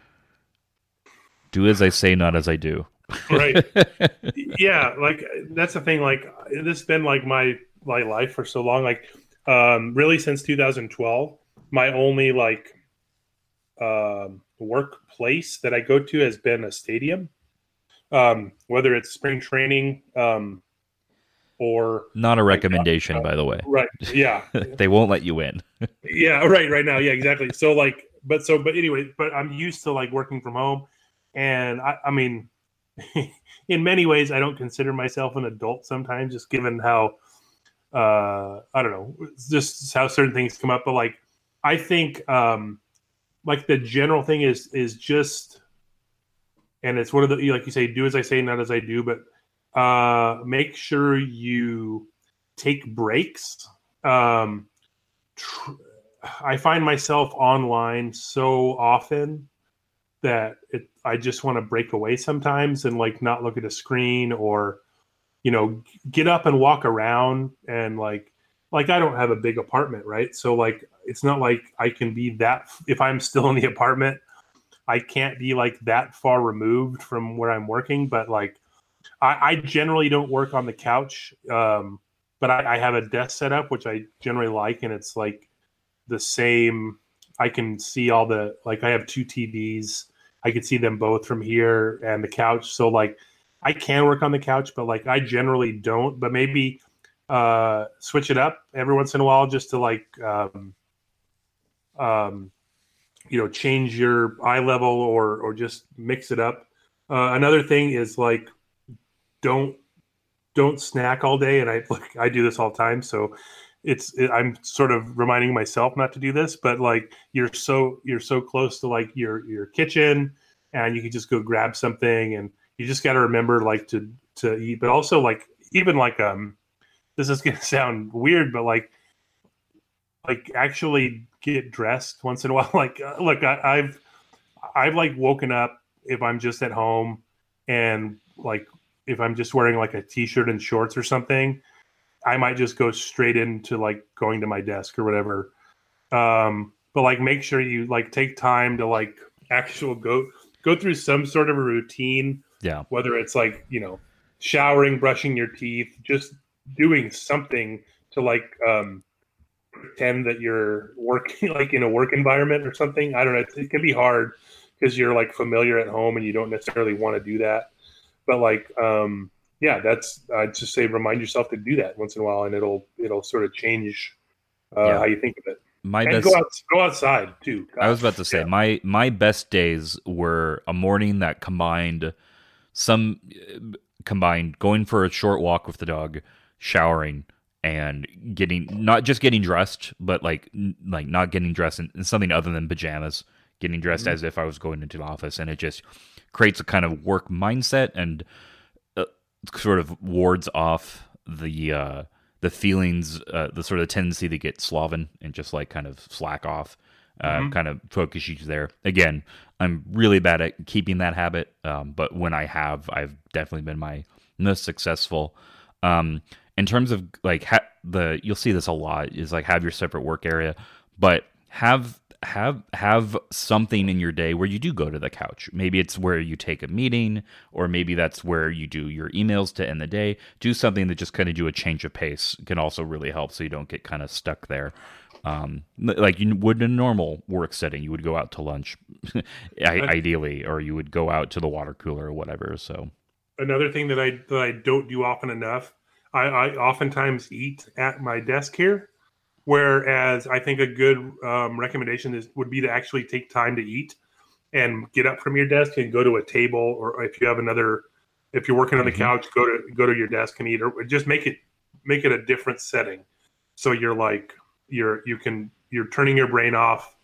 Do as I say, not as I do. Right. Yeah, like that's the thing. Like this has been like my my life for so long. Like, um, really since two thousand twelve, my only like um, workplace that I go to has been a stadium. Um, whether it's spring training, um, or Not a recommendation, uh, by the way. right, yeah, They won't let you in. yeah, right, right now, yeah, exactly. So like, but so, but anyway, but I'm used to like working from home, and I, I mean, in many ways, I don't consider myself an adult sometimes, just given how, uh, I don't know, it's just how certain things come up. But like, I think, um, like the general thing is is just, and it's one of the like you say, do as I say, not as I do, but uh, make sure you take breaks. Um, tr- I find myself online so often that it, I just want to break away sometimes and like not look at a screen, or, you know, get up and walk around and like, like I don't have a big apartment, right? So like, it's not like I can be that, if I'm still in the apartment, I can't be like that far removed from where I'm working. But like, I, I generally don't work on the couch. Um, but I, I have a desk set up, which I generally like. And it's like the same, I can see all the, like I have two T Vs. I could see them both from here and the couch. So like I can work on the couch, but like I generally don't, but maybe uh, switch it up every once in a while just to like, um, um, you know, change your eye level or, or just mix it up. Uh, another thing is like, don't, don't snack all day. And I, like, I do this all the time. So it's, it, I'm sort of reminding myself not to do this, but like, you're so, you're so close to like your, your kitchen, and you can just go grab something, and you just got to remember like to, to eat, but also like, even like, um, this is going to sound weird, but like, like actually get dressed once in a while. Like, uh, look, I, I've, I've like woken up if I'm just at home, and like, if I'm just wearing like a t-shirt and shorts or something, I might just go straight into like going to my desk or whatever. Um, but like, make sure you like take time to like actual go, go through some sort of a routine. Yeah. Whether it's like, you know, showering, brushing your teeth, just doing something to like, um, pretend that you're working like in a work environment or something. I don't know. It can be hard because you're like familiar at home and you don't necessarily want to do that. But like, um, yeah, that's, I'd just say, remind yourself to do that once in a while, and it'll, it'll sort of change uh, yeah. how you think of it. My and best, go, out, go outside too. Gosh. I was about to say, yeah. my, my best days were a morning that combined some, combined going for a short walk with the dog, showering, and getting, not just getting dressed, but like, like not getting dressed in, in something other than pajamas, getting dressed mm-hmm. as if I was going into the office. And it just creates a kind of work mindset, and uh, sort of wards off the, uh, the feelings, uh, the sort of tendency to get sloven and just like kind of slack off, uh, mm-hmm. kind of focus you there. Again, I'm really bad at keeping that habit. Um, but when I have, I've definitely been my most successful. Um, in terms of like ha- the, you'll see this a lot, is like have your separate work area, but have, have, have something in your day where you do go to the couch. Maybe it's where you take a meeting, or maybe that's where you do your emails to end the day. Do something that just kind of do a change of pace can also really help, so you don't get kind of stuck there. Um, like you would in a normal work setting, you would go out to lunch ideally, or you would go out to the water cooler or whatever. So another thing that I, that I don't do often enough, I, I oftentimes eat at my desk here. Whereas I think a good um, recommendation is would be to actually take time to eat and get up from your desk and go to a table, or if you have another, if you're working on the mm-hmm. couch, go to go to your desk and eat, or just make it make it a different setting. So you're like you're you can you're turning your brain off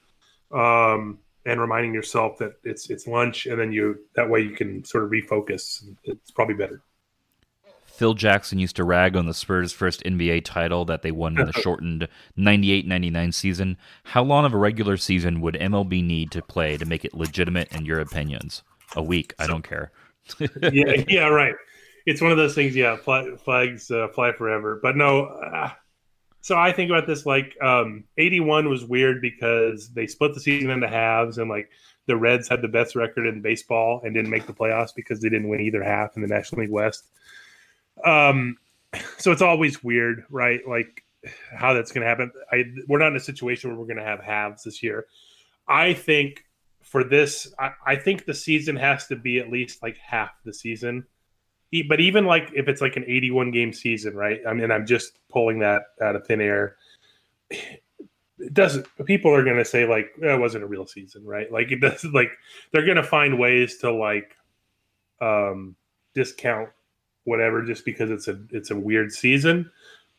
um, and reminding yourself that it's it's lunch, and then you that way you can sort of refocus. It's probably better. Phil Jackson used to rag on the Spurs' first N B A title that they won in the shortened ninety-eight ninety-nine season. How long of a regular season would M L B need to play to make it legitimate in your opinions? A week. I don't care. yeah, yeah, right. It's one of those things, yeah, fly, flags uh, fly forever. But no, uh, so I think about this like um, eighty-one was weird because they split the season into halves, and like the Reds had the best record in baseball and didn't make the playoffs because they didn't win either half in the National League West. Um, so it's always weird, right? Like how that's going to happen. I, we're not in a situation where we're going to have halves this year. I think for this, I, I think the season has to be at least like half the season. But even like if it's like an eighty-one game season, right? I mean, I'm just pulling that out of thin air. It doesn't, people are going to say like, oh, it wasn't a real season, right? Like it doesn't, like they're going to find ways to like, um, discount whatever, just because it's a it's a weird season.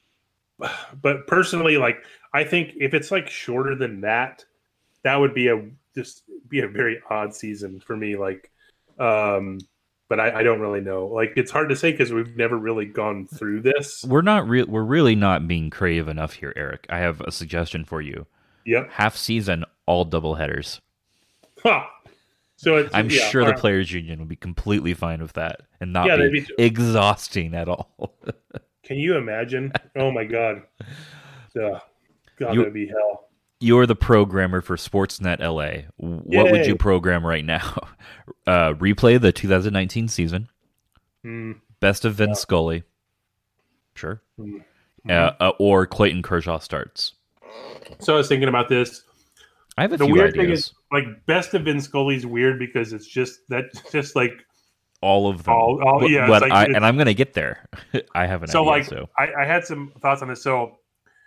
But personally, like I think if it's like shorter than that, that would be a just be a very odd season for me. Like, um, but I, I don't really know. Like it's hard to say because we've never really gone through this. We're not real. We're really not being creative enough here, Eric. I have a suggestion for you. Yep. Half season, all double headers. Huh. So it's, I'm yeah, sure the uh, players' union would be completely fine with that and not Yeah, they'd be be- exhausting at all. Can you imagine? Oh my God. Uh, God, You- that'd be hell. You're the programmer for Sportsnet L A. What would Yay. you program right now? Uh, replay the two thousand nineteen season. Mm, Best of Vince Scully. Sure. mm. Uh, uh, or Clayton Kershaw starts. So I was thinking about this. I have a The few weird thing ideas. is, like, Best of Vin Scully's weird because it's just that, just like, all of them. all, all But- yeah. but it's like, I, it's- and I'm going to get there. I have an so idea. like, so I, I had some thoughts on this. So,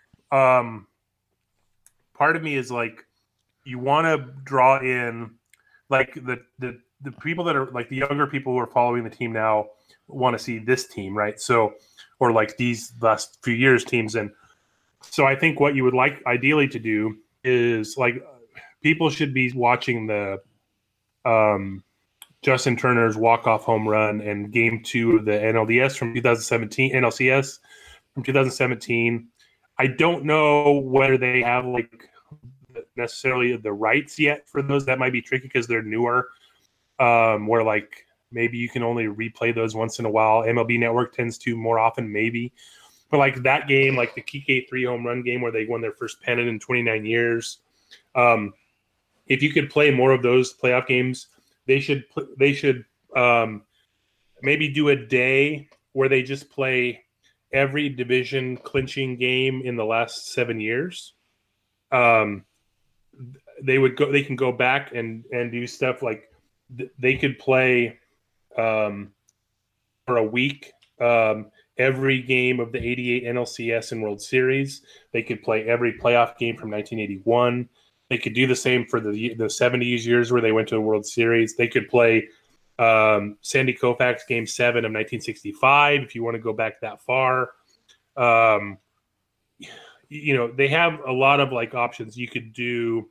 um, part of me is like, you want to draw in, like the the the people that are like the younger people who are following the team now want to see this team, right? So, or like these last few years teams, and so I think what you would like ideally to do is like people should be watching the um, Justin Turner's walk-off home run and game two of the N L D S from twenty seventeen, N L C S from twenty seventeen. I don't know whether they have like necessarily the rights yet for those. That might be tricky because they're newer. Um, where like maybe you can only replay those once in a while. M L B Network tends to more often, maybe. But like that game, like the Kike three home run game where they won their first pennant in twenty-nine years. Um, if you could play more of those playoff games, they should pl- they should um, maybe do a day where they just play every division clinching game in the last seven years. Um, they would go. They can go back and and do stuff like th- they could play um, for a week. Um, every game of the eighty-eight N L C S and World Series. They could play every playoff game from nineteen eighty-one. They could do the same for the the seventies years where they went to the World Series. They could play um, Sandy Koufax Game seven of nineteen sixty-five if you want to go back that far. Um, you know, they have a lot of like options. You could do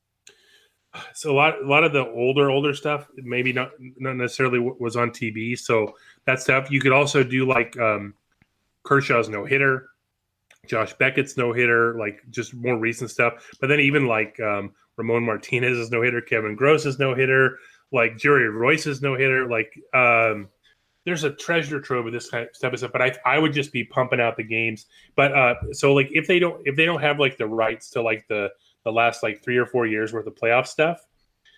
so a lot a lot of the older older stuff maybe not not necessarily was on T V, so that stuff you could also do like um Kershaw's no hitter, Josh Beckett's no hitter, like just more recent stuff. But then even like um Ramon Martinez's no hitter, Kevin Gross's no hitter, like Jerry Royce's no hitter, like um there's a treasure trove of this kind of stuff. But I I would just be pumping out the games. But uh so like if they don't if they don't have like the rights to like the the last like three or four years worth of playoff stuff,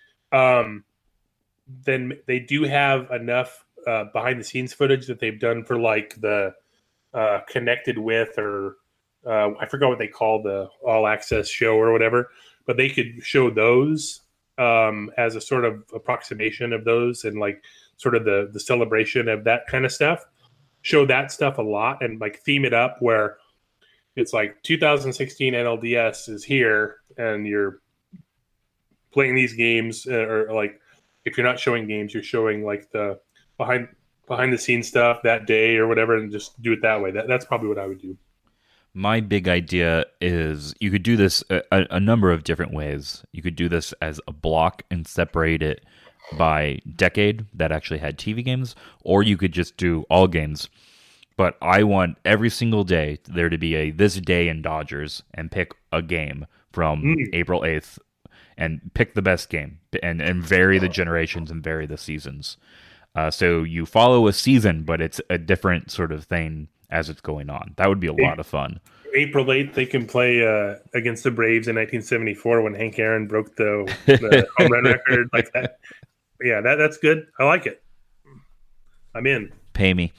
um, then they do have enough uh, behind the scenes footage that they've done for like the uh, Connected With or uh, I forgot what they call the All Access show or whatever, but they could show those um, as a sort of approximation of those and like sort of the the celebration of that kind of stuff. Show that stuff a lot and like theme it up where it's like two thousand sixteen N L D S is here and you're playing these games uh, or like if you're not showing games, you're showing like the behind behind the scenes stuff that day or whatever and just do it that way. That, that's probably what I would do. my big idea is you could do this a, a number of different ways. You could do this as a block and separate it by decade that actually had T V games, or you could just do all games. But I want every single day there to be a this day in Dodgers and pick a game from Mm. April eighth and pick the best game and, and vary the generations and vary the seasons. Uh, so you follow a season, but it's a different sort of thing as it's going on. That would be a lot of fun. April eighth, they can play uh, against the Braves in nineteen seventy-four when Hank Aaron broke the, the home run record like that. Yeah, that, that's good. I like it. I'm in. Pay me.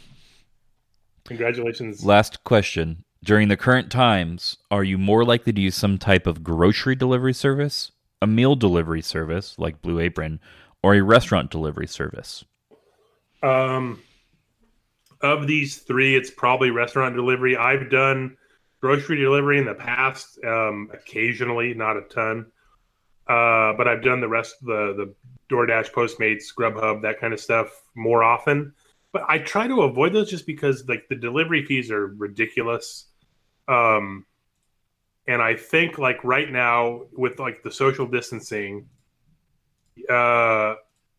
Congratulations. Last question. During the current times, are you more likely to use some type of grocery delivery service, a meal delivery service like Blue Apron, or a restaurant delivery service? Um, of these three, it's probably restaurant delivery. I've done grocery delivery in the past, um, occasionally, not a ton. Uh, but I've done the rest of the, the DoorDash, Postmates, Grubhub, that kind of stuff more often. But I try to avoid those just because like the delivery fees are ridiculous. Um, and I think like right now with like the social distancing, uh,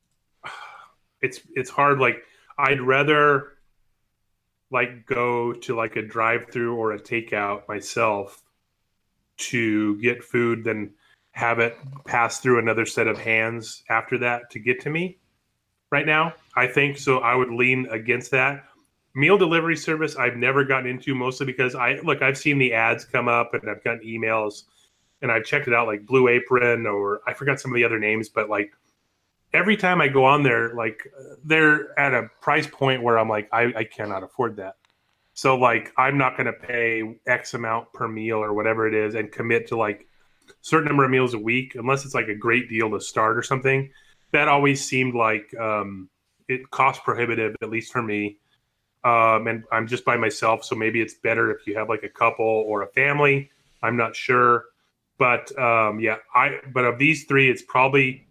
it's it's hard. Like I'd rather like go to like a drive-through or a takeout myself to get food than have it pass through another set of hands after that to get to me right now. I think so. I would lean against that. Meal delivery service, I've never gotten into, mostly because I look, I've seen the ads come up and I've gotten emails and I've checked it out, like Blue Apron, or I forgot some of the other names, but like every time I go on there, like they're at a price point where I'm like, I, I cannot afford that. So like, I'm not going to pay X amount per meal or whatever it is and commit to like a certain number of meals a week, unless it's like a great deal to start or something. That always seemed like um, it cost prohibitive, at least for me. Um, and I'm just by myself, so maybe it's better if you have like a couple or a family. I'm not sure, but um, yeah, I. But of these three, it's probably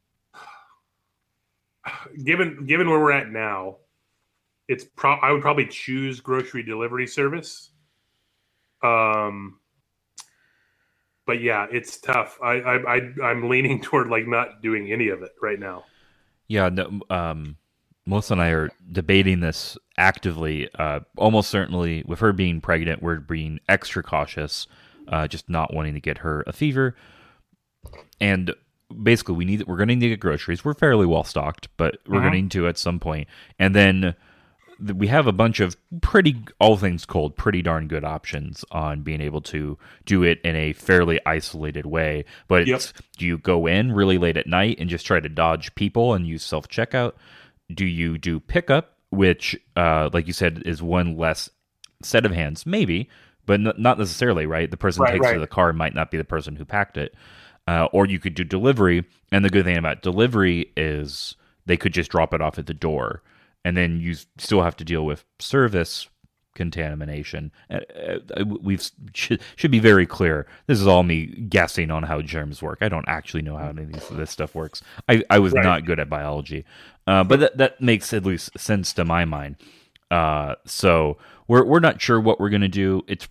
given given where we're at now. It's pro. I would probably choose grocery delivery service. Um, but yeah, it's tough. I I, I I'm leaning toward like not doing any of it right now. Yeah. No, um. Melissa and I are debating this actively. Uh, almost certainly, with her being pregnant, we're being extra cautious, uh, just not wanting to get her a fever. And basically, we need we're going to need to get groceries. We're fairly well stocked, but we're Uh-huh. going to at some point. And then th- we have a bunch of pretty, all things cold, pretty darn good options on being able to do it in a fairly isolated way. But Yep. it's, do you go in really late at night and just try to dodge people and use self checkout? Do you do pickup, which, uh, like you said, is one less set of hands? Maybe, but n- not necessarily, right? The person Right, takes it to right. the car might not be the person who packed it. Uh, or you could do delivery, and the good thing about delivery is they could just drop it off at the door, and then you s- still have to deal with service contamination. Uh, uh, we've should, should be very clear. This is all me guessing on how germs work. I don't actually know how any of this, this stuff works. I, I was Right. not good at biology, uh, but that that makes at least sense to my mind. Uh, so we're we're not sure what we're gonna do. It's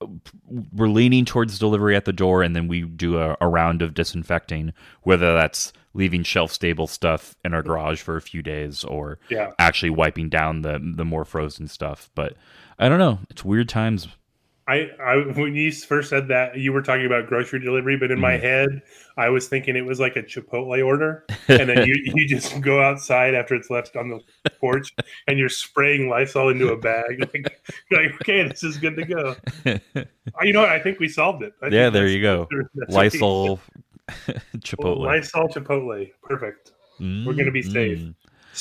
we're leaning towards delivery at the door, and then we do a, a round of disinfecting, whether that's leaving shelf-stable stuff in our garage for a few days or Yeah. actually wiping down the the more frozen stuff. But I don't know. It's weird times. I, I when you first said that, you were talking about grocery delivery, but in my head, I was thinking it was like a Chipotle order, and then you, you just go outside after it's left on the porch, and you're spraying Lysol into a bag. Like, like okay, this is good to go. Uh, You know what? I think we solved it. I Yeah, think there that's- you go. that's what we- Lysol, Chipotle. Lysol Chipotle. Perfect. We're going to be safe. Mm.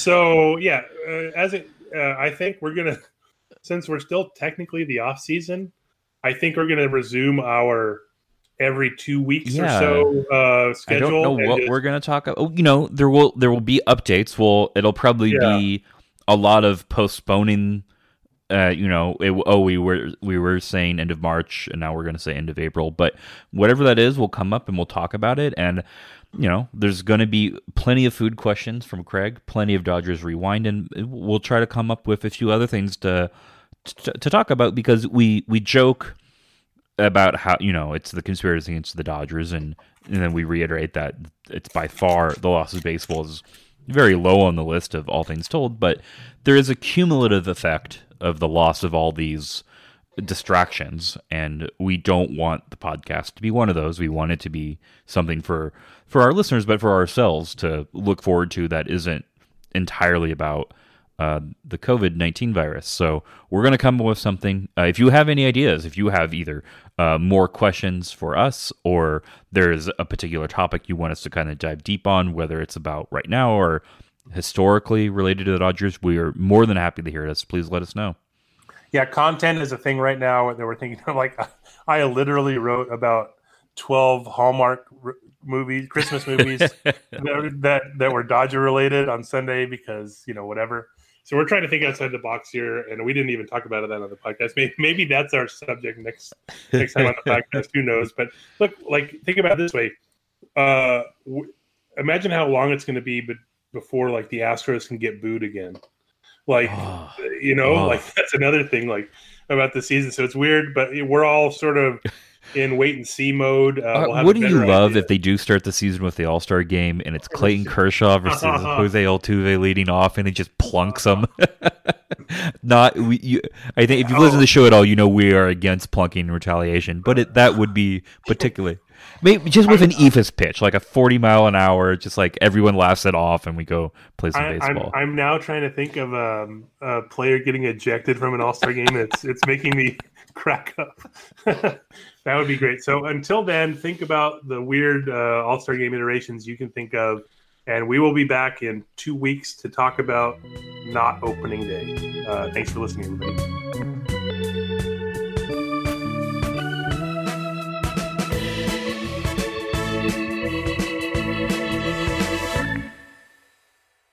So yeah, uh, as it, uh, I think we're gonna, since we're still technically the off season, I think we're gonna resume our every two weeks Yeah. or so uh, I schedule. don't know and what just- we're gonna talk about. Oh, you know, there will there will be updates. Well, it'll probably Yeah. be a lot of postponing. Uh, you know, it, oh, we were we were saying end of March, and now we're going to say end of April. But whatever that is, we'll come up and we'll talk about it. And you know, there's going to be plenty of food questions from Craig, plenty of Dodgers Rewind, and we'll try to come up with a few other things to to, to talk about, because we we joke about how, you know, it's the conspiracy against the Dodgers, and and then we reiterate that it's by far the loss of baseball is very low on the list of all things told, but there is a cumulative effect of the loss of all these distractions, and we don't want the podcast to be one of those. We want it to be something for for our listeners, but for ourselves to look forward to that isn't entirely about uh, the COVID nineteen virus. So we're going to come up with something. Uh, if you have any ideas, if you have either uh, more questions for us, or there's a particular topic you want us to kind of dive deep on, whether it's about right now or historically related to the Dodgers, we are more than happy to hear this. Please let us know. Yeah, content is a thing right now that we're thinking of. Like, I literally wrote about twelve Hallmark r- movies, Christmas movies that, that that were Dodger related on Sunday because, you know, whatever. So we're trying to think outside the box here, and we didn't even talk about that on the podcast. Maybe, maybe that's our subject next next time on the podcast. Who knows? But look, like, think about it this way. Uh, w- imagine how long it's going to be, but before like the Astros can get booed again. Like, Oh. you know, Oh. like that's another thing like about the season. So it's weird, but we're all sort of in wait and see mode. Uh, Uh, we'll have what a do you better love idea. if they do start the season with the All-Star game and it's Clayton Kershaw versus Jose Altuve leading off and he just plunks them? Not we. You, I think if you listen to the show at all, you know we are against plunking and retaliation. But it, that would be particularly maybe just with an E F I S pitch, like a forty mile an hour, just like everyone laughs it off, and we go play some I, baseball. I'm, I'm now trying to think of um, a player getting ejected from an All-Star game. It's it's making me crack up. That would be great. So until then, think about the weird uh, All-Star game iterations you can think of. And we will be back in two weeks to talk about not opening day. Uh, thanks for listening, everybody.